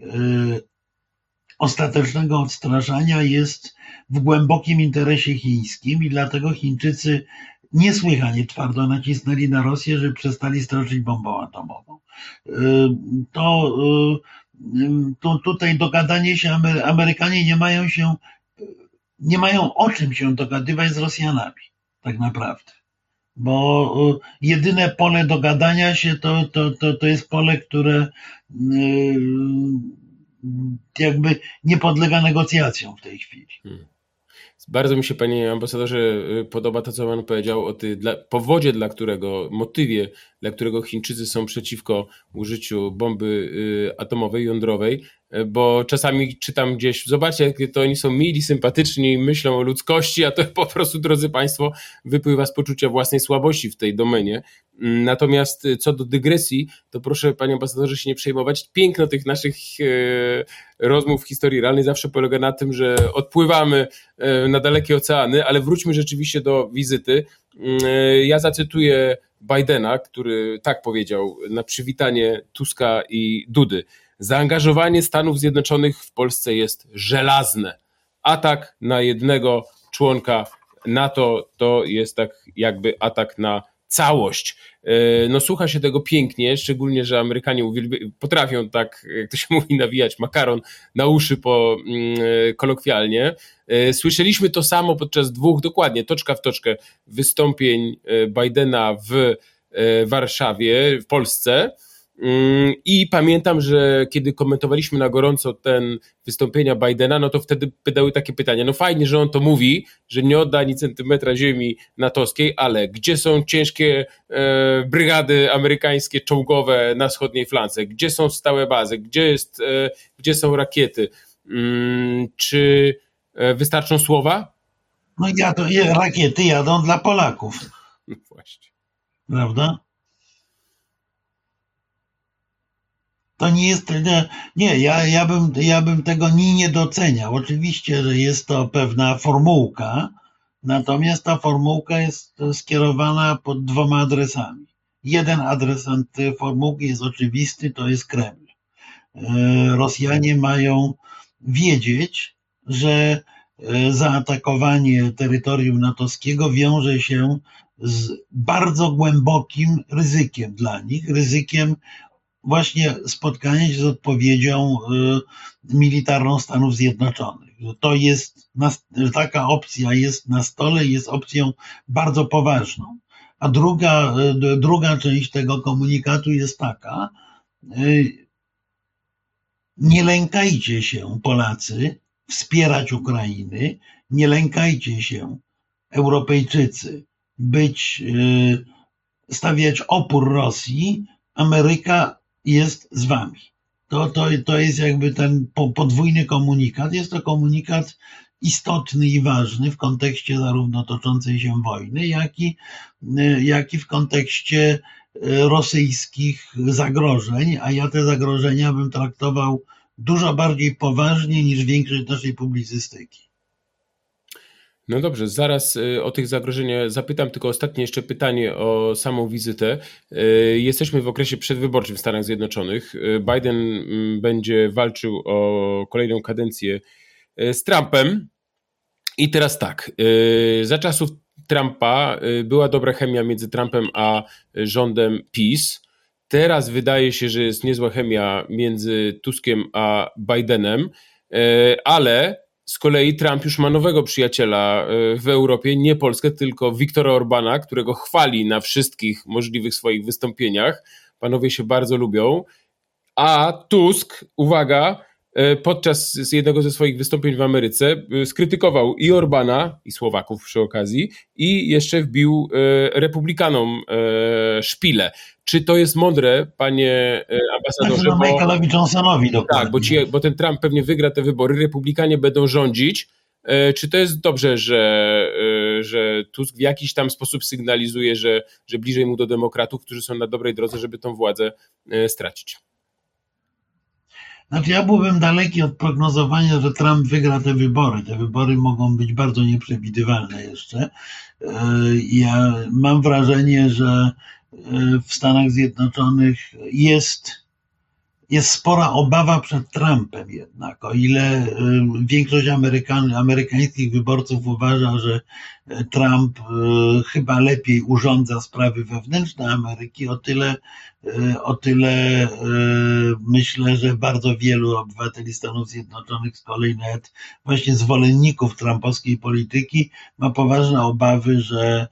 ostatecznego odstraszania jest w głębokim interesie chińskim i dlatego Chińczycy niesłychanie twardo nacisnęli na Rosję, żeby przestali stroczyć bombą atomową. To, to tutaj dogadanie się, Amerykanie nie mają się, nie mają o czym się dogadywać z Rosjanami, tak naprawdę. Bo jedyne pole dogadania się to, to, to, to jest pole, które jakby nie podlega negocjacjom w tej chwili. Hmm. Bardzo mi się, panie ambasadorze, podoba to, co pan powiedział o ty, dla, powodzie, dla którego, motywie, dla którego Chińczycy są przeciwko użyciu bomby y, atomowej, jądrowej, bo czasami czytam gdzieś, zobaczcie, jakie to oni są mili, sympatyczni, myślą o ludzkości, a to po prostu, drodzy państwo, wypływa z poczucia własnej słabości w tej domenie. Natomiast co do dygresji, to proszę, panie ambasadorze, się nie przejmować. Piękno tych naszych e, rozmów w historii realnej zawsze polega na tym, że odpływamy e, na dalekie oceany, ale wróćmy rzeczywiście do wizyty. E, ja zacytuję Bidena, który tak powiedział na przywitanie Tuska i Dudy. Zaangażowanie Stanów Zjednoczonych w Polsce jest żelazne. Atak na jednego członka NATO to jest tak jakby atak na całość. No słucha się tego pięknie, szczególnie, że Amerykanie potrafią tak, jak to się mówi, nawijać makaron na uszy po kolokwialnie. Słyszeliśmy to samo podczas dwóch, dokładnie, toczka w toczkę, wystąpień Bidena w Warszawie, w Polsce. I pamiętam, że kiedy komentowaliśmy na gorąco ten wystąpienia Bidena, no to wtedy padały takie pytania, no fajnie, że on to mówi, że nie odda ani centymetra ziemi natowskiej, ale gdzie są ciężkie e, brygady amerykańskie czołgowe na wschodniej flance, gdzie są stałe bazy, gdzie, jest, e, gdzie są rakiety, hmm, czy e, wystarczą słowa? No jadą, rakiety jadą dla Polaków. No właśnie. Prawda? To nie jest, nie, nie ja, ja, bym, ja bym tego nie, nie doceniał. Oczywiście, że jest to pewna formułka, natomiast ta formułka jest skierowana pod dwoma adresami. Jeden adres tej formułki jest oczywisty, to jest Kreml. Rosjanie mają wiedzieć, że zaatakowanie terytorium natowskiego wiąże się z bardzo głębokim ryzykiem dla nich, ryzykiem właśnie spotkania się z odpowiedzią militarną Stanów Zjednoczonych. To jest, taka opcja jest na stole i jest opcją bardzo poważną. A druga, druga część tego komunikatu jest taka: nie lękajcie się, Polacy, wspierać Ukrainy, nie lękajcie się, Europejczycy, być, stawiać opór Rosji, Ameryka jest z wami. To, to, to jest jakby ten podwójny komunikat. Jest to komunikat istotny i ważny w kontekście zarówno toczącej się wojny, jak i, jak i w kontekście rosyjskich zagrożeń, a ja te zagrożenia bym traktował dużo bardziej poważnie niż większość naszej publicystyki. No dobrze, zaraz o tych zagrożeniach zapytam, tylko ostatnie jeszcze pytanie o samą wizytę. Jesteśmy w okresie przedwyborczym w Stanach Zjednoczonych. Biden będzie walczył o kolejną kadencję z Trumpem. I teraz tak, za czasów Trumpa była dobra chemia między Trumpem a rządem PiS. Teraz wydaje się, że jest niezła chemia między Tuskiem a Bidenem, ale z kolei Trump już ma nowego przyjaciela w Europie, nie Polskę, tylko Viktora Orbana, którego chwali na wszystkich możliwych swoich wystąpieniach. Panowie się bardzo lubią. A Tusk, uwaga, podczas jednego ze swoich wystąpień w Ameryce skrytykował i Orbana, i Słowaków przy okazji, i jeszcze wbił republikanom szpilę. Czy to jest mądre, panie ambasadorze? Tak, no Michaelowi Johnsonowi dokładnie. Tak, bo, ci, bo ten Trump pewnie wygra te wybory, republikanie będą rządzić. Czy to jest dobrze, że, że Tusk w jakiś tam sposób sygnalizuje, że, że bliżej mu do demokratów, którzy są na dobrej drodze, żeby tą władzę stracić? Znaczy ja byłbym daleki od prognozowania, że Trump wygra te wybory. Te wybory mogą być bardzo nieprzewidywalne jeszcze. Ja mam wrażenie, że w Stanach Zjednoczonych jest, jest spora obawa przed Trumpem jednak. O ile większość Amerykan, amerykańskich wyborców uważa, że Trump chyba lepiej urządza sprawy wewnętrzne Ameryki, o tyle, o tyle myślę, że bardzo wielu obywateli Stanów Zjednoczonych, z kolei nawet właśnie zwolenników trumpowskiej polityki, ma poważne obawy, że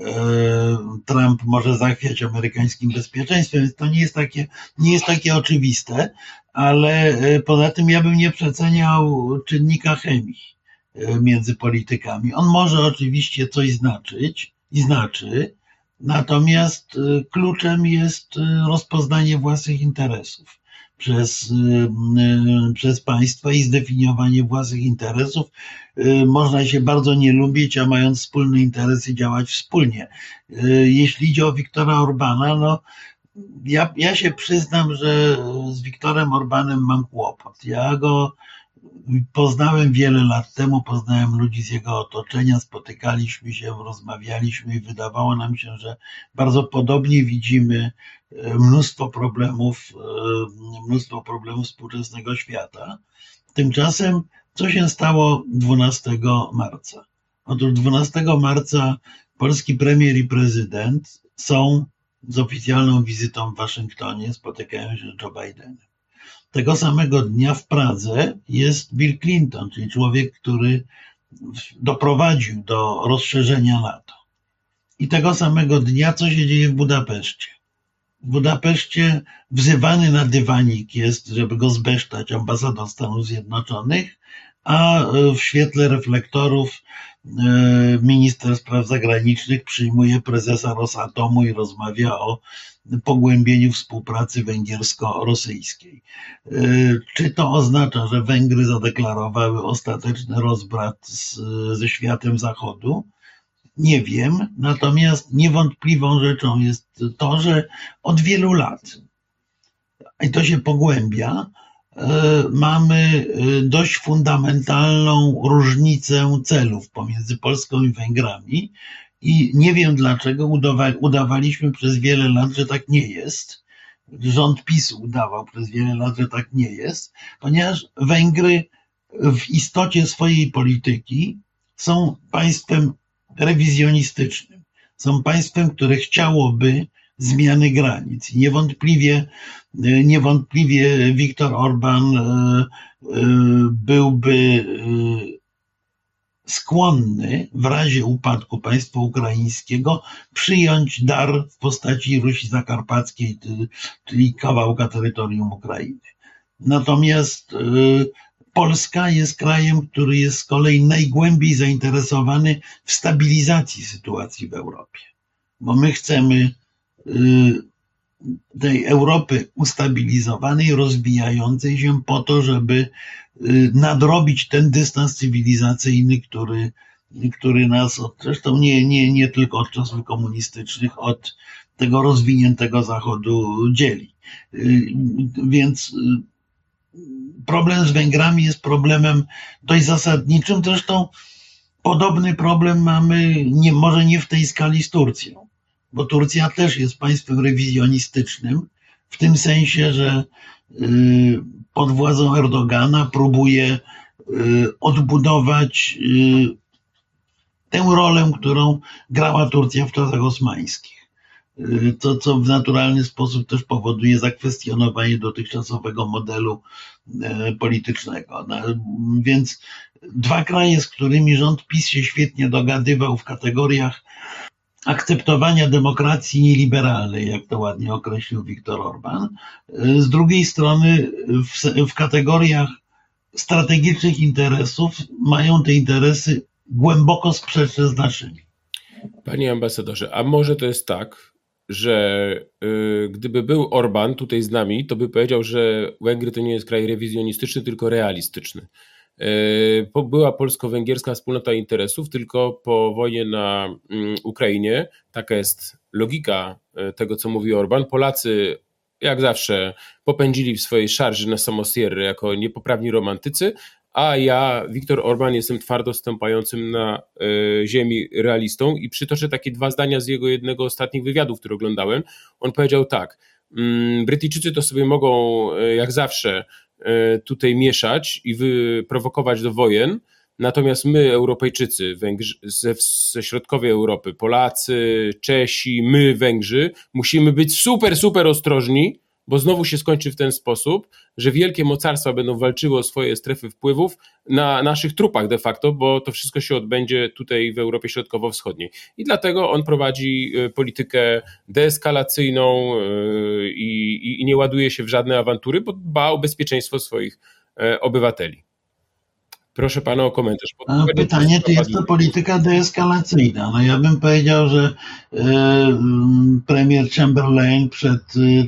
Trump może zachwiać amerykańskim bezpieczeństwem, więc to nie jest takie, nie jest takie oczywiste, ale poza tym ja bym nie przeceniał czynnika chemii między politykami. On może oczywiście coś znaczyć i znaczy, natomiast kluczem jest rozpoznanie własnych interesów przez, przez państwa i zdefiniowanie własnych interesów. Można się bardzo nie lubić, a mając wspólne interesy działać wspólnie. Jeśli idzie o Viktora Orbana, no ja, ja się przyznam, że z Viktorem Orbanem mam kłopot. Ja go poznałem wiele lat temu, poznałem ludzi z jego otoczenia, spotykaliśmy się, rozmawialiśmy i wydawało nam się, że bardzo podobnie widzimy mnóstwo problemów, mnóstwo problemów współczesnego świata. Tymczasem co się stało dwunastego marca? Otóż dwunastego marca polski premier i prezydent są z oficjalną wizytą w Waszyngtonie, spotykają się z Joe Bidenem. Tego samego dnia w Pradze jest Bill Clinton, czyli człowiek, który doprowadził do rozszerzenia NATO. I tego samego dnia co się dzieje w Budapeszcie? w Budapeszcie wzywany na dywanik jest, żeby go zbesztać, ambasador Stanów Zjednoczonych, a w świetle reflektorów minister spraw zagranicznych przyjmuje prezesa Rosatomu i rozmawia o pogłębieniu współpracy węgiersko-rosyjskiej. Czy to oznacza, że Węgry zadeklarowały ostateczny rozbrat z, ze światem Zachodu? Nie wiem, natomiast niewątpliwą rzeczą jest to, że od wielu lat, i to się pogłębia, mamy dość fundamentalną różnicę celów pomiędzy Polską i Węgrami i nie wiem dlaczego udawa- udawaliśmy przez wiele lat, że tak nie jest. Rząd PiS-u udawał przez wiele lat, że tak nie jest, ponieważ Węgry w istocie swojej polityki są państwem rewizjonistycznym. Są państwem, które chciałoby zmiany granic. I niewątpliwie, niewątpliwie Viktor Orban byłby skłonny w razie upadku państwa ukraińskiego przyjąć dar w postaci Rusi Zakarpackiej, czyli kawałka terytorium Ukrainy. Natomiast Polska jest krajem, który jest z kolei najgłębiej zainteresowany w stabilizacji sytuacji w Europie, bo my chcemy tej Europy ustabilizowanej, rozwijającej się po to, żeby nadrobić ten dystans cywilizacyjny, który, który nas od, zresztą nie, nie, nie tylko od czasów komunistycznych, od tego rozwiniętego Zachodu dzieli. Więc problem z Węgrami jest problemem dość zasadniczym. Zresztą podobny problem mamy, nie, może nie w tej skali z Turcją, bo Turcja też jest państwem rewizjonistycznym, w tym sensie, że pod władzą Erdogana próbuje odbudować tę rolę, którą grała Turcja w czasach osmańskich. To, co w naturalny sposób też powoduje zakwestionowanie dotychczasowego modelu politycznego. Więc dwa kraje, z którymi rząd PiS się świetnie dogadywał w kategoriach akceptowania demokracji nieliberalnej, jak to ładnie określił Viktor Orban, z drugiej strony w, w kategoriach strategicznych interesów mają te interesy głęboko sprzeczne z naszymi. Panie ambasadorze, a może to jest tak, że y, gdyby był Orban tutaj z nami, to by powiedział, że Węgry to nie jest kraj rewizjonistyczny, tylko realistyczny. Y, była polsko-węgierska wspólnota interesów, tylko po wojnie na y, Ukrainie, taka jest logika y, tego, co mówi Orban, Polacy jak zawsze popędzili w swojej szarży na Samosierry jako niepoprawni romantycy, a ja, Viktor Orban, jestem twardo stąpającym na y, ziemi realistą i przytoczę takie dwa zdania z jego jednego z ostatnich wywiadów, które oglądałem. On powiedział tak, y, Brytyjczycy to sobie mogą y, jak zawsze y, tutaj mieszać i wyprowokować do wojen, natomiast my, Europejczycy Węgrzy, ze, ze środkowej Europy, Polacy, Czesi, my, Węgrzy, musimy być super, super ostrożni, bo znowu się skończy w ten sposób, że wielkie mocarstwa będą walczyły o swoje strefy wpływów na naszych trupach de facto, bo to wszystko się odbędzie tutaj w Europie Środkowo-Wschodniej. I dlatego on prowadzi politykę deeskalacyjną i, i nie ładuje się w żadne awantury, bo dba o bezpieczeństwo swoich obywateli. Proszę pana o komentarz. A pytanie, czy jest to polityka deeskalacyjna? No ja bym powiedział, że e, premier Chamberlain przed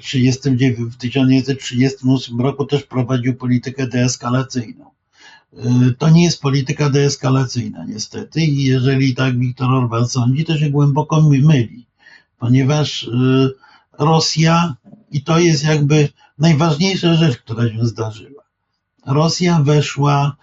w tysiąc dziewięćset trzydziestym ósmym roku też prowadził politykę deeskalacyjną. E, to nie jest polityka deeskalacyjna niestety i jeżeli tak Viktor Orban sądzi, to się głęboko myli, ponieważ e, Rosja, i to jest jakby najważniejsza rzecz, która się zdarzyła, Rosja weszła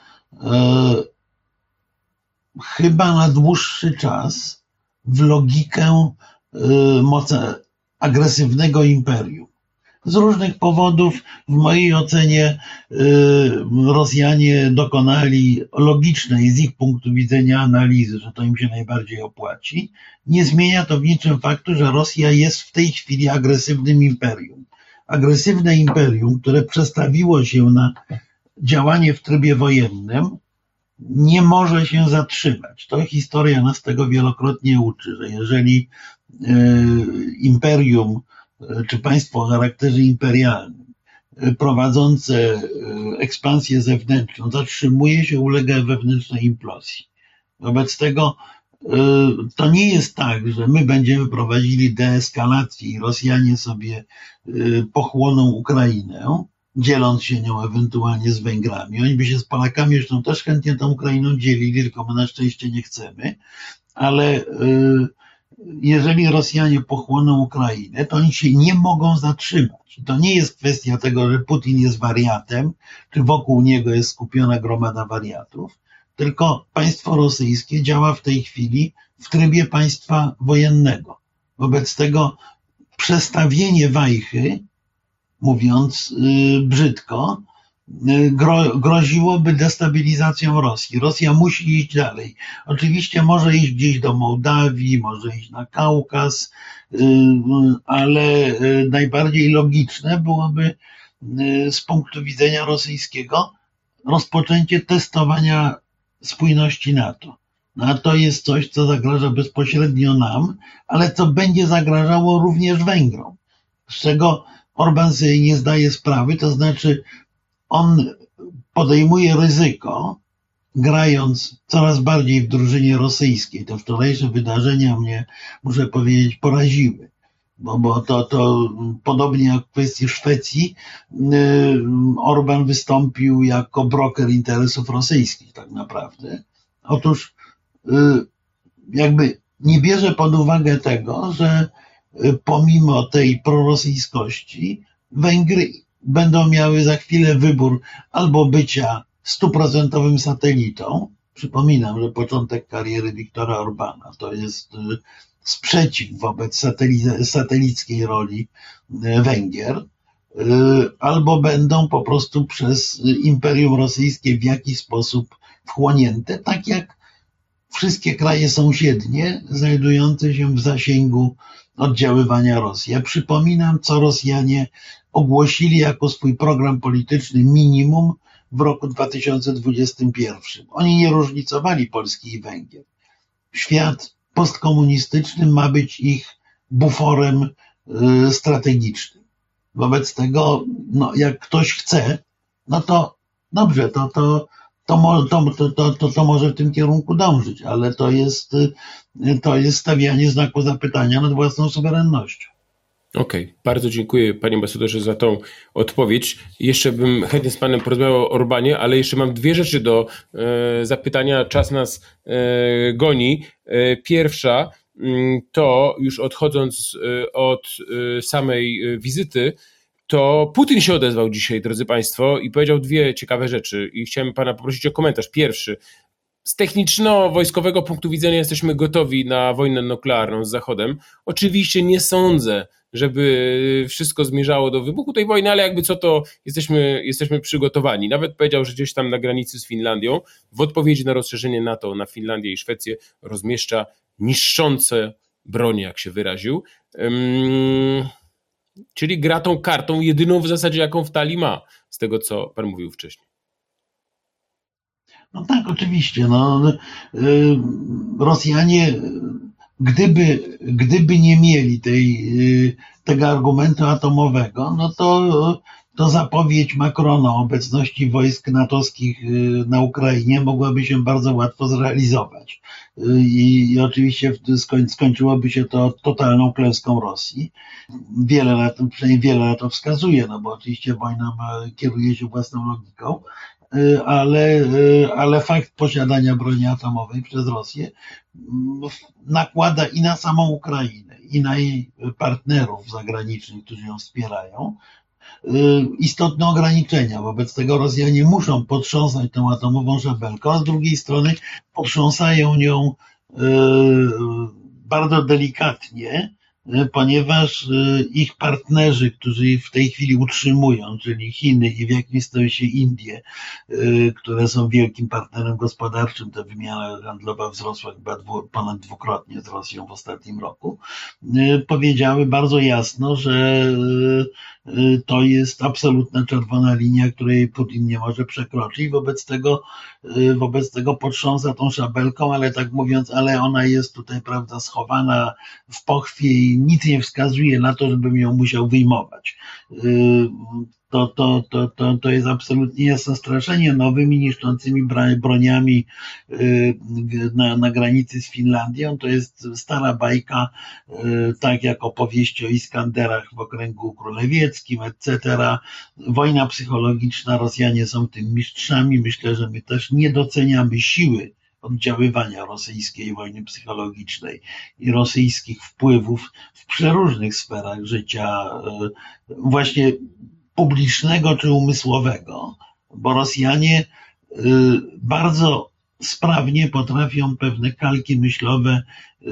chyba na dłuższy czas w logikę mocy agresywnego imperium. Z różnych powodów, w mojej ocenie, Rosjanie dokonali logicznej z ich punktu widzenia analizy, że to im się najbardziej opłaci. Nie zmienia to w niczym faktu, że Rosja jest w tej chwili agresywnym imperium. Agresywne imperium, które przestawiło się na działanie w trybie wojennym, nie może się zatrzymać. To historia nas tego wielokrotnie uczy, że jeżeli imperium czy państwo o charakterze imperialnym, prowadzące ekspansję zewnętrzną, zatrzymuje się, ulega wewnętrznej implozji. Wobec tego to nie jest tak, że my będziemy prowadzili deeskalację i Rosjanie sobie pochłoną Ukrainę, dzieląc się nią ewentualnie z Węgrami. Oni by się z Polakami zresztą też chętnie tą Ukrainą dzielili, tylko my na szczęście nie chcemy, ale jeżeli Rosjanie pochłoną Ukrainę, to oni się nie mogą zatrzymać. To nie jest kwestia tego, że Putin jest wariatem, czy wokół niego jest skupiona gromada wariatów, tylko państwo rosyjskie działa w tej chwili w trybie państwa wojennego. Wobec tego przestawienie wajchy, mówiąc yy, brzydko, yy, gro, groziłoby destabilizacją Rosji. Rosja musi iść dalej. Oczywiście może iść gdzieś do Mołdawii, może iść na Kaukaz, yy, ale yy, najbardziej logiczne byłoby yy, z punktu widzenia rosyjskiego rozpoczęcie testowania spójności NATO. No a to jest coś, co zagraża bezpośrednio nam, ale co będzie zagrażało również Węgrom, z czego Orban sobie nie zdaje sprawy, to znaczy on podejmuje ryzyko, grając coraz bardziej w drużynie rosyjskiej. Te wczorajsze wydarzenia mnie, muszę powiedzieć, poraziły, bo, bo to, to podobnie jak w kwestii Szwecji, Orban wystąpił jako broker interesów rosyjskich tak naprawdę. Otóż jakby nie bierze pod uwagę tego, że pomimo tej prorosyjskości Węgry będą miały za chwilę wybór albo bycia stuprocentowym satelitą. Przypominam, że początek kariery Viktora Orbana to jest sprzeciw wobec satelickiej roli Węgier, albo będą po prostu przez Imperium Rosyjskie w jakiś sposób wchłonięte, tak jak wszystkie kraje sąsiednie znajdujące się w zasięgu oddziaływania Rosji. Ja przypominam, co Rosjanie ogłosili jako swój program polityczny minimum w roku dwa tysiące dwudziestym pierwszym. Oni nie różnicowali Polski i Węgier. Świat postkomunistyczny ma być ich buforem y, strategicznym. Wobec tego, no, jak ktoś chce, no to dobrze, to, to, to, to, to, to, to może w tym kierunku dążyć, ale to jest, to jest stawianie znaku zapytania nad własną suwerennością. Okej, okay. Bardzo dziękuję panie ambasadorze za tą odpowiedź. Jeszcze bym chętnie z panem porozmawiał o Orbanie, ale jeszcze mam dwie rzeczy do e, zapytania. Czas nas e, goni. E, pierwsza to, już odchodząc e, od e, samej e, wizyty, to Putin się odezwał dzisiaj, drodzy państwo, i powiedział dwie ciekawe rzeczy i chciałem pana poprosić o komentarz. Pierwszy. Z techniczno-wojskowego punktu widzenia jesteśmy gotowi na wojnę nuklearną z Zachodem. Oczywiście nie sądzę, żeby wszystko zmierzało do wybuchu tej wojny, ale jakby co, to jesteśmy, jesteśmy przygotowani. Nawet powiedział, że gdzieś tam na granicy z Finlandią w odpowiedzi na rozszerzenie NATO na Finlandię i Szwecję rozmieszcza niszczące bronie, jak się wyraził. Um, czyli gra tą kartą jedyną w zasadzie, jaką w talii ma, z tego co pan mówił wcześniej. No tak, oczywiście. No, Rosjanie, gdyby, gdyby nie mieli tej, tego argumentu atomowego, no to, to zapowiedź Macrona o obecności wojsk natowskich na Ukrainie mogłaby się bardzo łatwo zrealizować. I, i oczywiście skoń, skończyłoby się to totalną klęską Rosji. Wiele lat, przynajmniej wiele lat to wskazuje, no bo oczywiście wojna ma, kieruje się własną logiką. Ale, ale fakt posiadania broni atomowej przez Rosję nakłada i na samą Ukrainę, i na jej partnerów zagranicznych, którzy ją wspierają, istotne ograniczenia. Wobec tego Rosjanie muszą potrząsać tą atomową szabelką, a z drugiej strony potrząsają nią bardzo delikatnie, ponieważ ich partnerzy, którzy w tej chwili utrzymują, czyli Chiny i w jakimś sensie Indie, które są wielkim partnerem gospodarczym, ta wymiana handlowa wzrosła chyba dwu, ponad dwukrotnie z Rosją w ostatnim roku, powiedziały bardzo jasno, że to jest absolutna czerwona linia, której Putin nie może przekroczyć. Wobec tego, wobec tego potrząsa tą szabelką, ale tak mówiąc, ale ona jest tutaj, prawda, schowana w pochwie i nic nie wskazuje na to, żebym ją musiał wyjmować. To, to, to, to, to jest absolutnie jasne straszenie nowymi niszczącymi broniami na, na granicy z Finlandią. To jest stara bajka, tak jak opowieści o Iskanderach w okręgu królewieckim, et cetera. Wojna psychologiczna, Rosjanie są tym mistrzami. Myślę, że my też nie doceniamy siły oddziaływania rosyjskiej wojny psychologicznej i rosyjskich wpływów w przeróżnych sferach życia, właśnie publicznego czy umysłowego, bo Rosjanie bardzo sprawnie potrafią pewne kalki myślowe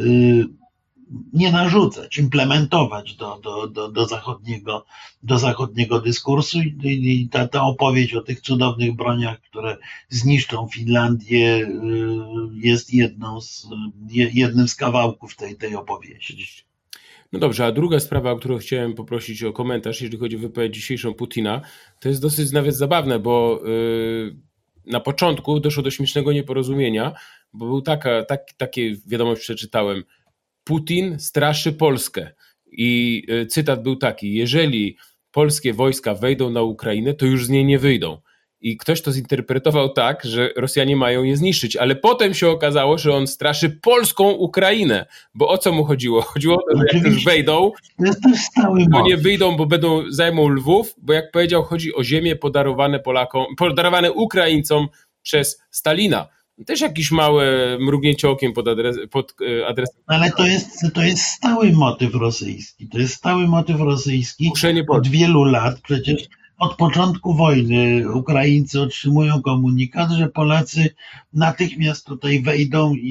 nie narzucać, implementować do, do, do, do, zachodniego, do zachodniego dyskursu i ta, ta opowieść o tych cudownych broniach, które zniszczą Finlandię, jest jedną z, jednym z kawałków tej, tej opowieści. No dobrze, a druga sprawa, o którą chciałem poprosić o komentarz, jeżeli chodzi o wypowiedź dzisiejszą Putina, to jest dosyć nawet zabawne, bo yy, na początku doszło do śmiesznego nieporozumienia, bo był taka, tak, takie wiadomość przeczytałem: Putin straszy Polskę. I yy, cytat był taki: jeżeli polskie wojska wejdą na Ukrainę, to już z niej nie wyjdą. I ktoś to zinterpretował tak, że Rosjanie mają je zniszczyć, ale potem się okazało, że on straszy polską Ukrainę, bo o co mu chodziło? Chodziło o to, że jak już wejdą, to nie wyjdą, bo będą zajmą Lwów, bo jak powiedział, chodzi o ziemię podarowane Polakom, podarowane Ukraińcom przez Stalina. Też jakieś małe mrugnięcie okiem pod, adres, pod adresem. Ale to jest, to jest stały motyw rosyjski. To jest stały motyw rosyjski od wielu lat. Przecież od początku wojny Ukraińcy otrzymują komunikat, że Polacy natychmiast tutaj wejdą i,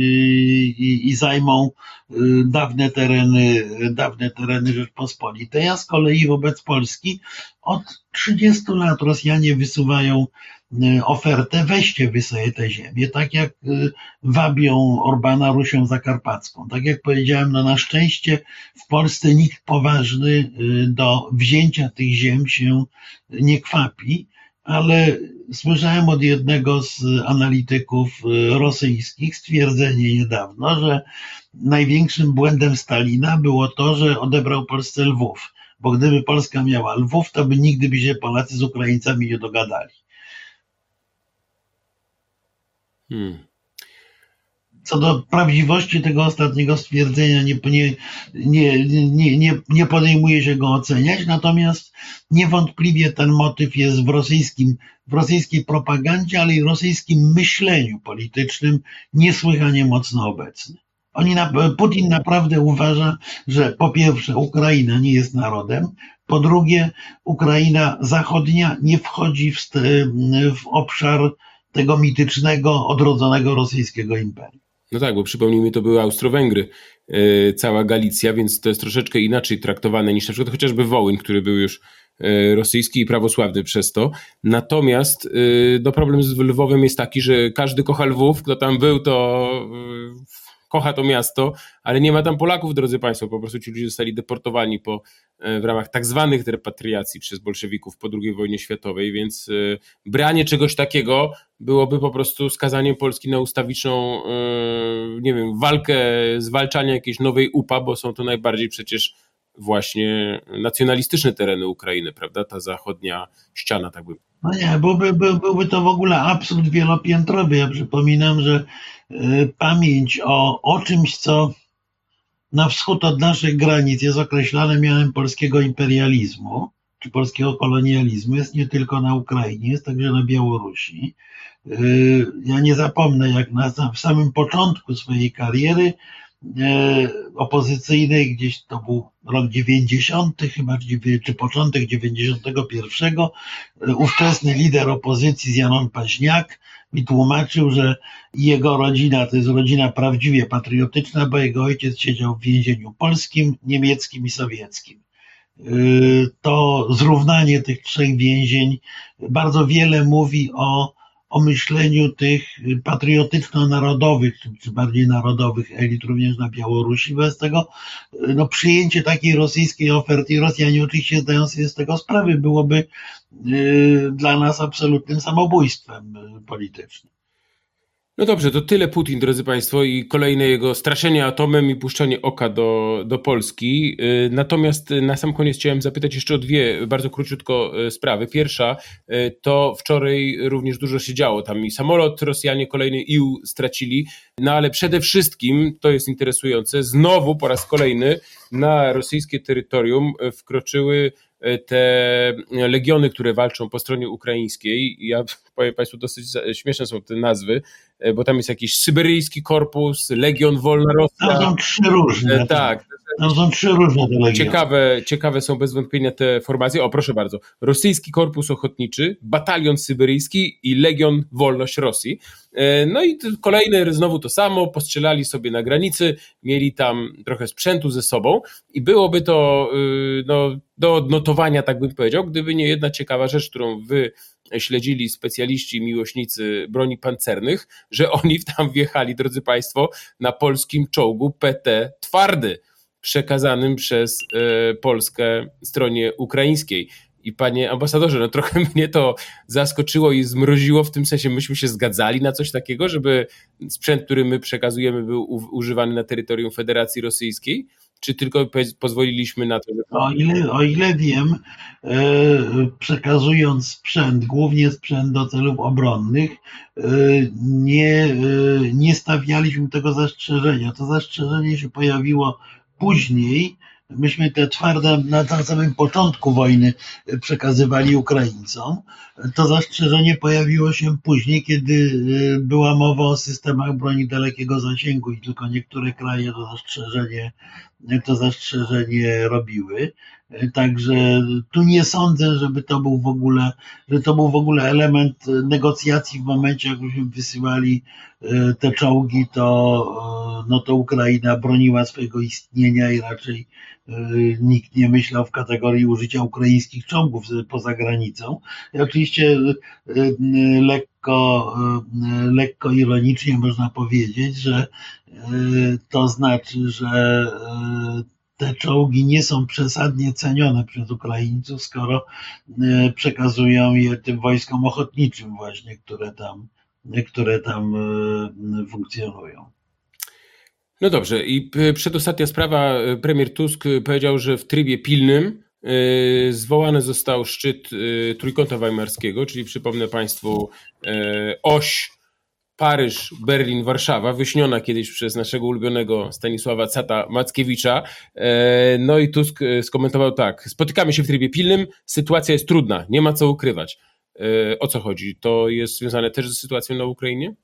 i, i zajmą dawne tereny, dawne tereny Rzeczpospolitej. A z kolei wobec Polski od trzydziestu lat Rosjanie wysuwają ofertę: weźcie wy sobie tę ziemię, tak jak wabią Orbana Rusią Zakarpacką. Tak jak powiedziałem, no na szczęście w Polsce nikt poważny do wzięcia tych ziem się nie kwapi, ale słyszałem od jednego z analityków rosyjskich stwierdzenie niedawno, że największym błędem Stalina było to, że odebrał Polsce Lwów, bo gdyby Polska miała Lwów, to by nigdy by się Polacy z Ukraińcami nie dogadali. Hmm. Co do prawdziwości tego ostatniego stwierdzenia nie, nie, nie, nie, nie, nie podejmuje się go oceniać, natomiast niewątpliwie ten motyw jest w rosyjskim, w rosyjskiej propagandzie, ale i w rosyjskim myśleniu politycznym niesłychanie mocno obecny. Oni na, Putin naprawdę uważa, że po pierwsze Ukraina nie jest narodem, po drugie Ukraina zachodnia nie wchodzi w, w obszar tego mitycznego, odrodzonego rosyjskiego imperium. No tak, bo przypomnijmy, to były Austro-Węgry, yy, cała Galicja, więc to jest troszeczkę inaczej traktowane niż na przykład chociażby Wołyń, który był już yy, rosyjski i prawosławny przez to. Natomiast yy, no problem z Lwowem jest taki, że każdy kocha Lwów, kto tam był, to yy, kocha to miasto, ale nie ma tam Polaków, drodzy Państwo, po prostu ci ludzie zostali deportowani po, w ramach tak zwanych repatriacji przez bolszewików po drugiej wojnie światowej, więc branie czegoś takiego byłoby po prostu skazaniem Polski na ustawiczną, nie wiem, walkę, zwalczanie jakiejś nowej U P A, bo są to najbardziej przecież właśnie nacjonalistyczne tereny Ukrainy, prawda? Ta zachodnia ściana, tak by. No nie, byłby, by, byłby to w ogóle absurd wielopiętrowy. Ja przypominam, że y, pamięć o, o czymś, co na wschód od naszych granic jest określane mianem polskiego imperializmu, czy polskiego kolonializmu, jest nie tylko na Ukrainie, jest także na Białorusi. Y, ja nie zapomnę, jak na, w samym początku swojej kariery opozycyjnej, gdzieś to był rok dziewięćdziesiąty chyba, czy początek dziewięćdziesiątego pierwszego, ówczesny lider opozycji Janon Paźniak mi tłumaczył, że jego rodzina to jest rodzina prawdziwie patriotyczna, bo jego ojciec siedział w więzieniu polskim, niemieckim i sowieckim. To zrównanie tych trzech więzień bardzo wiele mówi o o myśleniu tych patriotyczno-narodowych, czy bardziej narodowych elit również na Białorusi. Bez tego no, przyjęcie takiej rosyjskiej oferty, i Rosjanie oczywiście zdają sobie z tego sprawę, byłoby y, dla nas absolutnym samobójstwem politycznym. No dobrze, to tyle Putin, drodzy Państwo, i kolejne jego straszenie atomem i puszczanie oka do, do Polski. Natomiast na sam koniec chciałem zapytać jeszcze o dwie bardzo króciutko sprawy. Pierwsza, to wczoraj również dużo się działo. Tam i samolot Rosjanie kolejny I U stracili, no ale przede wszystkim, to jest interesujące, znowu po raz kolejny na rosyjskie terytorium wkroczyły te legiony, które walczą po stronie ukraińskiej. Ja powiem Państwu, dosyć śmieszne są te nazwy, bo tam jest jakiś syberyjski korpus, Legion Wolna Rosja. To są trzy różne. Tak. To są trzy różne te legiony. Ciekawe, ciekawe są bez wątpienia te formacje. O, proszę bardzo. Rosyjski Korpus Ochotniczy, Batalion Syberyjski i Legion Wolność Rosji. No i kolejny znowu to samo, postrzelali sobie na granicy, mieli tam trochę sprzętu ze sobą i byłoby to no, do odnotowania, tak bym powiedział, gdyby nie jedna ciekawa rzecz, którą wy śledzili specjaliści, miłośnicy broni pancernych, że oni tam wjechali, drodzy Państwo, na polskim czołgu P T Twardy, przekazanym przez y, Polskę stronie ukraińskiej. I panie ambasadorze, no trochę mnie to zaskoczyło i zmroziło w tym sensie, myśmy się zgadzali na coś takiego, żeby sprzęt, który my przekazujemy, był u, używany na terytorium Federacji Rosyjskiej, czy tylko pozwoliliśmy na to? Że... O ile, o ile wiem, e, przekazując sprzęt, głównie sprzęt do celów obronnych, e, nie, e, nie stawialiśmy tego zastrzeżenia. To zastrzeżenie się pojawiło później. Myśmy te twarde na samym początku wojny przekazywali Ukraińcom. To zastrzeżenie pojawiło się później, kiedy była mowa o systemach broni dalekiego zasięgu i tylko niektóre kraje to zastrzeżenie, to zastrzeżenie robiły. Także tu nie sądzę, żeby to był w ogóle, że to był w ogóle element negocjacji w momencie, jak myśmy wysyłali te czołgi, to, no to Ukraina broniła swojego istnienia i raczej nikt nie myślał w kategorii użycia ukraińskich czołgów poza granicą. I oczywiście lekko, lekko ironicznie można powiedzieć, że to znaczy, że te czołgi nie są przesadnie cenione przez Ukraińców, skoro przekazują je tym wojskom ochotniczym właśnie, które tam, które tam funkcjonują. No dobrze, i przedostatnia sprawa, premier Tusk powiedział, że w trybie pilnym zwołany został szczyt Trójkąta Weimarskiego, czyli przypomnę Państwu oś Paryż, Berlin, Warszawa, wyśniona kiedyś przez naszego ulubionego Stanisława Cata Mackiewicza. No i Tusk skomentował tak: spotykamy się w trybie pilnym, sytuacja jest trudna, nie ma co ukrywać. O co chodzi? To jest związane też ze sytuacją na Ukrainie?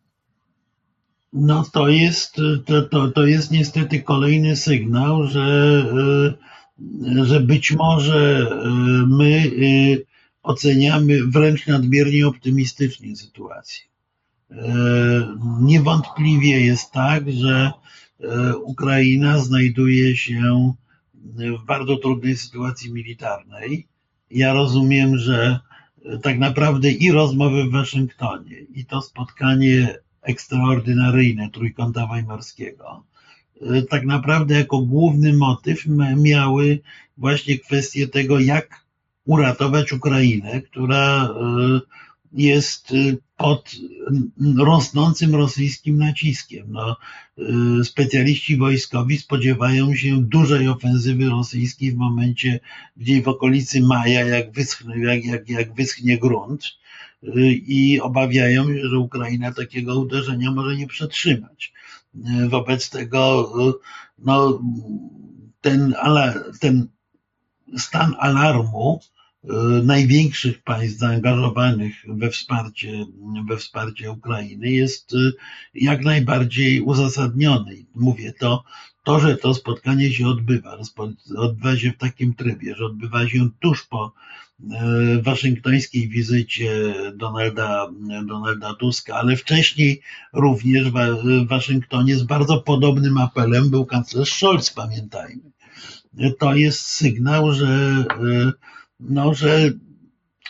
No to jest, to, to, to jest niestety kolejny sygnał, że, że być może my oceniamy wręcz nadmiernie optymistycznie sytuację. Niewątpliwie jest tak, że Ukraina znajduje się w bardzo trudnej sytuacji militarnej. Ja rozumiem, że tak naprawdę i rozmowy w Waszyngtonie, i to spotkanie ekstraordynaryjne Trójkąta Weimarskiego tak naprawdę jako główny motyw miały właśnie kwestię tego, jak uratować Ukrainę, która jest pod rosnącym rosyjskim naciskiem. No, specjaliści wojskowi spodziewają się dużej ofensywy rosyjskiej w momencie, gdzie w okolicy maja, jak wyschnie, jak, jak, jak wyschnie grunt, i obawiają się, że Ukraina takiego uderzenia może nie przetrzymać. Wobec tego no, ten, ten stan alarmu największych państw zaangażowanych we wsparcie, we wsparcie Ukrainy jest jak najbardziej uzasadniony. Mówię to, to, że to spotkanie się odbywa, odbywa się w takim trybie, że odbywa się tuż po waszyngtońskiej wizycie Donalda, Donalda Tuska, ale wcześniej również w Waszyngtonie z bardzo podobnym apelem był kanclerz Scholz, pamiętajmy. To jest sygnał, że no, że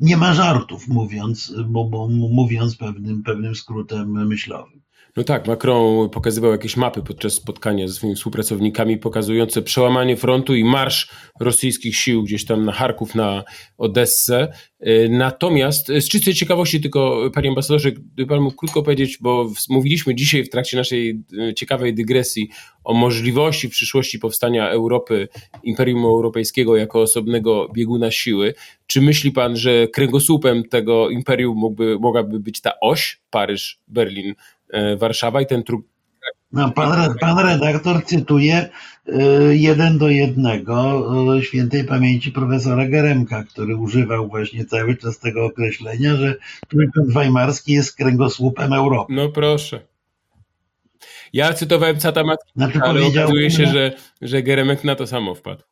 nie ma żartów, mówiąc, bo, bo, mówiąc pewnym, pewnym skrótem myślowym. No tak, Macron pokazywał jakieś mapy podczas spotkania ze swoimi współpracownikami pokazujące przełamanie frontu i marsz rosyjskich sił gdzieś tam na Charków, na Odessę. Natomiast z czystej ciekawości tylko, panie ambasadorze, gdyby pan mógł krótko powiedzieć, bo mówiliśmy dzisiaj w trakcie naszej ciekawej dygresji o możliwości w przyszłości powstania Europy, Imperium Europejskiego jako osobnego bieguna siły. Czy myśli pan, że kręgosłupem tego imperium mógłby, mogłaby być ta oś Paryż, Berlin, Warszawa i ten truk. No, pan, pan redaktor cytuje jeden do jednego świętej pamięci profesora Geremka, który używał właśnie cały czas tego określenia, że Trójkąt Weimarski jest kręgosłupem Europy. No proszę. Ja cytowałem Cata Matka, znaczy, ale okazuje się, że, że Geremek na to samo wpadł.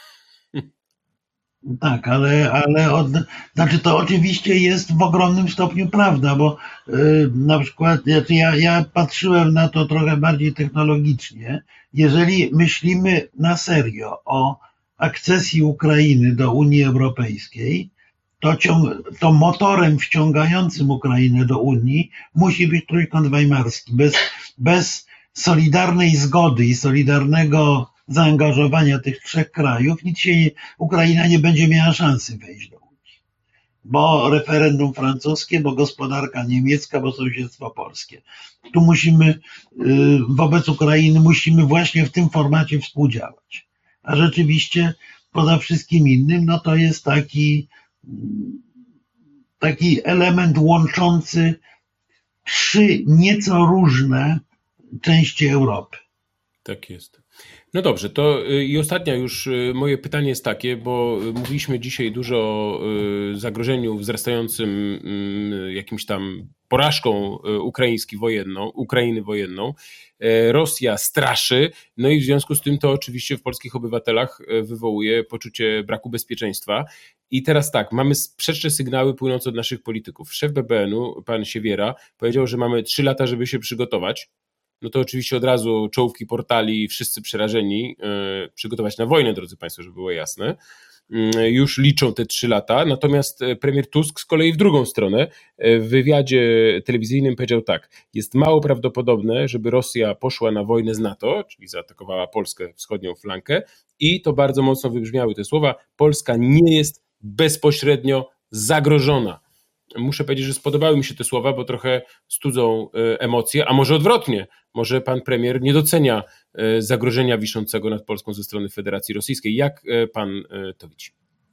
Tak, ale, ale od, znaczy to oczywiście jest w ogromnym stopniu prawda, bo yy, na przykład znaczy ja, ja patrzyłem na to trochę bardziej technologicznie. Jeżeli myślimy na serio o akcesji Ukrainy do Unii Europejskiej, to, ciąg, to motorem wciągającym Ukrainę do Unii musi być Trójkąt Weimarski. Bez, bez solidarnej zgody i solidarnego zaangażowania tych trzech krajów, nic się nie, Ukraina nie będzie miała szansy wejść do Unii. Bo referendum francuskie, bo gospodarka niemiecka, bo sąsiedztwo polskie. Tu musimy, wobec Ukrainy musimy właśnie w tym formacie współdziałać. A rzeczywiście poza wszystkim innym, no to jest taki, taki element łączący trzy nieco różne części Europy. Tak jest. No dobrze, to i ostatnia już moje pytanie jest takie, bo mówiliśmy dzisiaj dużo o zagrożeniu wzrastającym jakimś tam porażką ukraińskiej wojenną, Ukrainy wojenną. Rosja straszy, no i w związku z tym to oczywiście w polskich obywatelach wywołuje poczucie braku bezpieczeństwa. I teraz tak, mamy sprzeczne sygnały płynące od naszych polityków. Szef B B N-u, pan Siewiera, powiedział, że mamy trzy lata, żeby się przygotować. No to oczywiście od razu czołówki portali, wszyscy przerażeni, yy, przygotować na wojnę, drodzy Państwo, żeby było jasne. Yy, już liczą te trzy lata, natomiast premier Tusk z kolei w drugą stronę w wywiadzie telewizyjnym powiedział tak: jest mało prawdopodobne, żeby Rosja poszła na wojnę z NATO, czyli zaatakowała Polskę, wschodnią flankę, i to bardzo mocno wybrzmiały te słowa: Polska nie jest bezpośrednio zagrożona. Muszę powiedzieć, że spodobały mi się te słowa, bo trochę studzą emocje, a może odwrotnie, może pan premier nie docenia zagrożenia wiszącego nad Polską ze strony Federacji Rosyjskiej. Jak pan to widzi?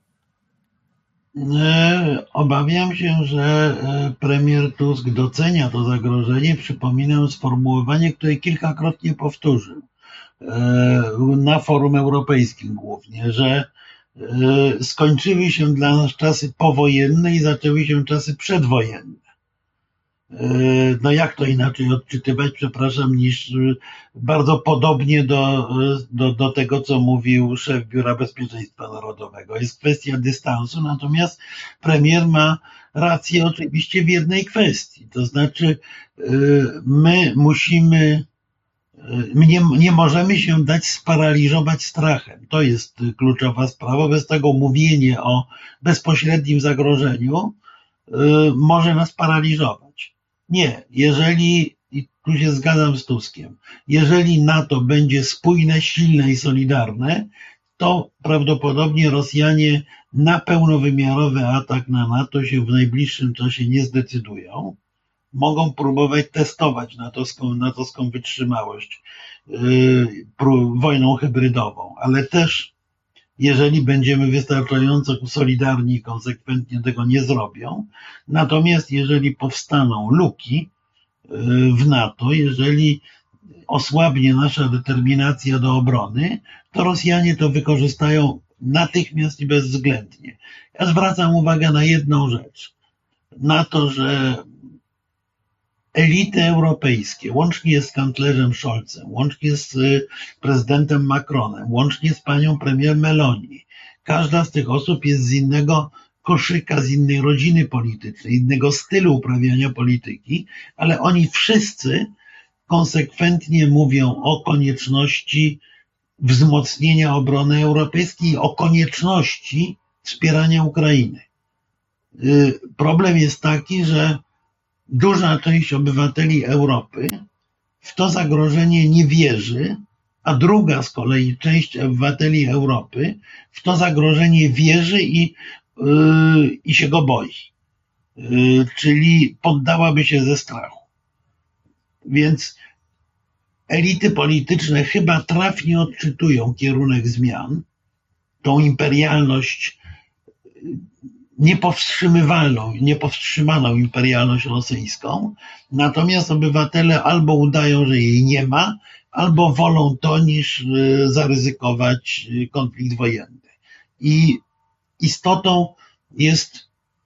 Obawiam się, że premier Tusk docenia to zagrożenie. Przypominam sformułowanie, które kilkakrotnie powtórzył na forum europejskim głównie, że skończyły się dla nas czasy powojenne i zaczęły się czasy przedwojenne. No jak to inaczej odczytywać, przepraszam, niż bardzo podobnie do, do, do tego, co mówił szef Biura Bezpieczeństwa Narodowego. Jest kwestia dystansu, natomiast premier ma rację oczywiście w jednej kwestii, to znaczy my musimy Nie, nie możemy się dać sparaliżować strachem. To jest kluczowa sprawa. Bez tego mówienie o bezpośrednim zagrożeniu y, może nas paraliżować. Nie. Jeżeli, i tu się zgadzam z Tuskiem, jeżeli NATO będzie spójne, silne i solidarne, to prawdopodobnie Rosjanie na pełnowymiarowy atak na NATO się w najbliższym czasie nie zdecydują. Mogą próbować testować natowską, natowską wytrzymałość yy, pró- wojną hybrydową, ale też jeżeli będziemy wystarczająco solidarni i konsekwentnie tego nie zrobią. Natomiast jeżeli powstaną luki yy, w NATO, jeżeli osłabnie nasza determinacja do obrony, to Rosjanie to wykorzystają natychmiast i bezwzględnie. Ja zwracam uwagę na jedną rzecz. Na to, że elity europejskie, łącznie z kanclerzem Scholzem, łącznie z prezydentem Macronem, łącznie z panią premier Meloni, każda z tych osób jest z innego koszyka, z innej rodziny politycznej, innego stylu uprawiania polityki, ale oni wszyscy konsekwentnie mówią o konieczności wzmocnienia obrony europejskiej, o konieczności wspierania Ukrainy. Problem jest taki, że duża część obywateli Europy w to zagrożenie nie wierzy, a druga z kolei część obywateli Europy w to zagrożenie wierzy i, yy, i się go boi. Yy, czyli poddałaby się ze strachu. Więc elity polityczne chyba trafnie odczytują kierunek zmian, tą imperialność, niepowstrzymywalną, niepowstrzymaną imperialność rosyjską, natomiast obywatele albo udają, że jej nie ma, albo wolą to, niż zaryzykować konflikt wojenny. I istotą jest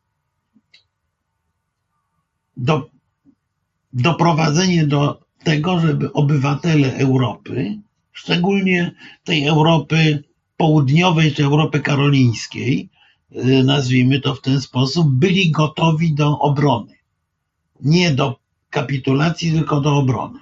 do, doprowadzenie do tego, żeby obywatele Europy, szczególnie tej Europy południowej czy Europy karolińskiej, nazwijmy to w ten sposób, byli gotowi do obrony. Nie do kapitulacji, tylko do obrony.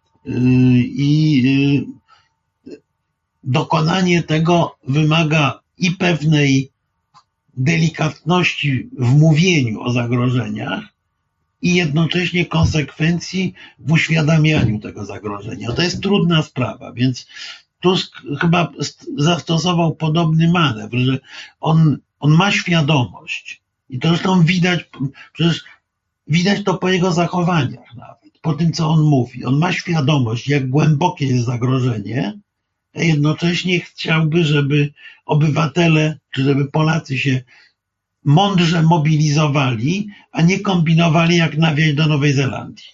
I dokonanie tego wymaga i pewnej delikatności w mówieniu o zagrożeniach, i jednocześnie konsekwencji w uświadamianiu tego zagrożenia. To jest trudna sprawa, więc Tusk chyba zastosował podobny manewr, że on, on ma świadomość i to zresztą widać, przecież widać to po jego zachowaniach nawet, po tym co on mówi. On ma świadomość, jak głębokie jest zagrożenie, a jednocześnie chciałby, żeby obywatele, czy żeby Polacy się mądrze mobilizowali, a nie kombinowali, jak nawieźć do Nowej Zelandii.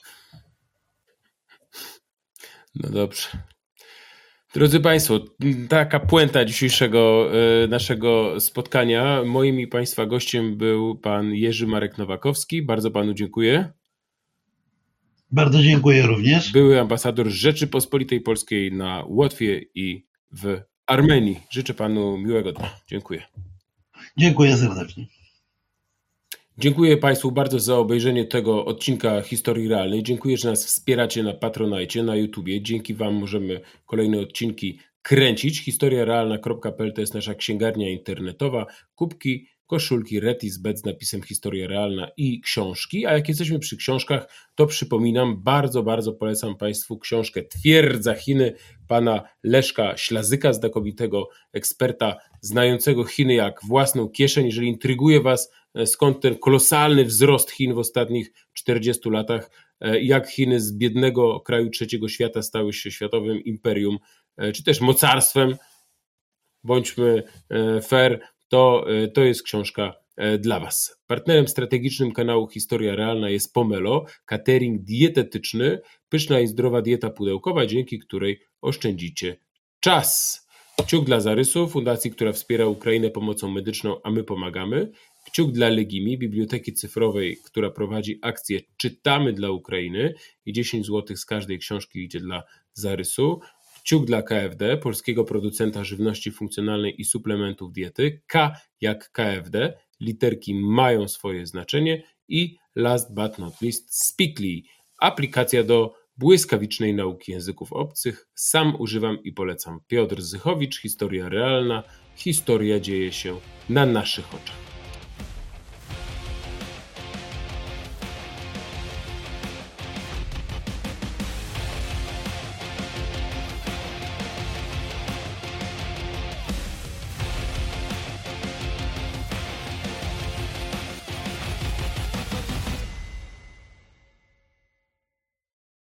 No dobrze. Drodzy Państwo, taka puenta dzisiejszego naszego spotkania. Moim i Państwa gościem był pan Jerzy Marek Nowakowski. Bardzo Panu dziękuję. Bardzo dziękuję również. Były ambasador Rzeczypospolitej Polskiej na Łotwie i w Armenii. Życzę Panu miłego dnia. Dziękuję. Dziękuję serdecznie. Dziękuję Państwu bardzo za obejrzenie tego odcinka Historii Realnej. Dziękuję, że nas wspieracie na Patronite, na YouTubie. Dzięki Wam możemy kolejne odcinki kręcić. historia realna kropka p l to jest nasza księgarnia internetowa. Kubki, koszulki, Retis Bet z napisem Historia Realna i książki. A jak jesteśmy przy książkach, to przypominam, bardzo, bardzo polecam Państwu książkę Twierdza Chiny pana Leszka Ślazyka, znakomitego eksperta znającego Chiny jak własną kieszeń. Jeżeli intryguje Was, skąd ten kolosalny wzrost Chin w ostatnich czterdziestu latach, jak Chiny z biednego kraju trzeciego świata stały się światowym imperium, czy też mocarstwem, bądźmy fair, to, to jest książka dla Was. Partnerem strategicznym kanału Historia Realna jest Pomelo, catering dietetyczny, pyszna i zdrowa dieta pudełkowa, dzięki której oszczędzicie czas. Kciuk dla Zarysu, fundacji, która wspiera Ukrainę pomocą medyczną, a my pomagamy. Kciuk dla Legimi, biblioteki cyfrowej, która prowadzi akcję Czytamy dla Ukrainy i dziesięć złotych z każdej książki idzie dla Zarysu. Kciuk dla K F D, polskiego producenta żywności funkcjonalnej i suplementów diety. K jak K F D, literki mają swoje znaczenie. I last but not least Speakly, aplikacja do błyskawicznej nauki języków obcych. Sam używam i polecam. Piotr Zychowicz, Historia Realna. Historia dzieje się na naszych oczach.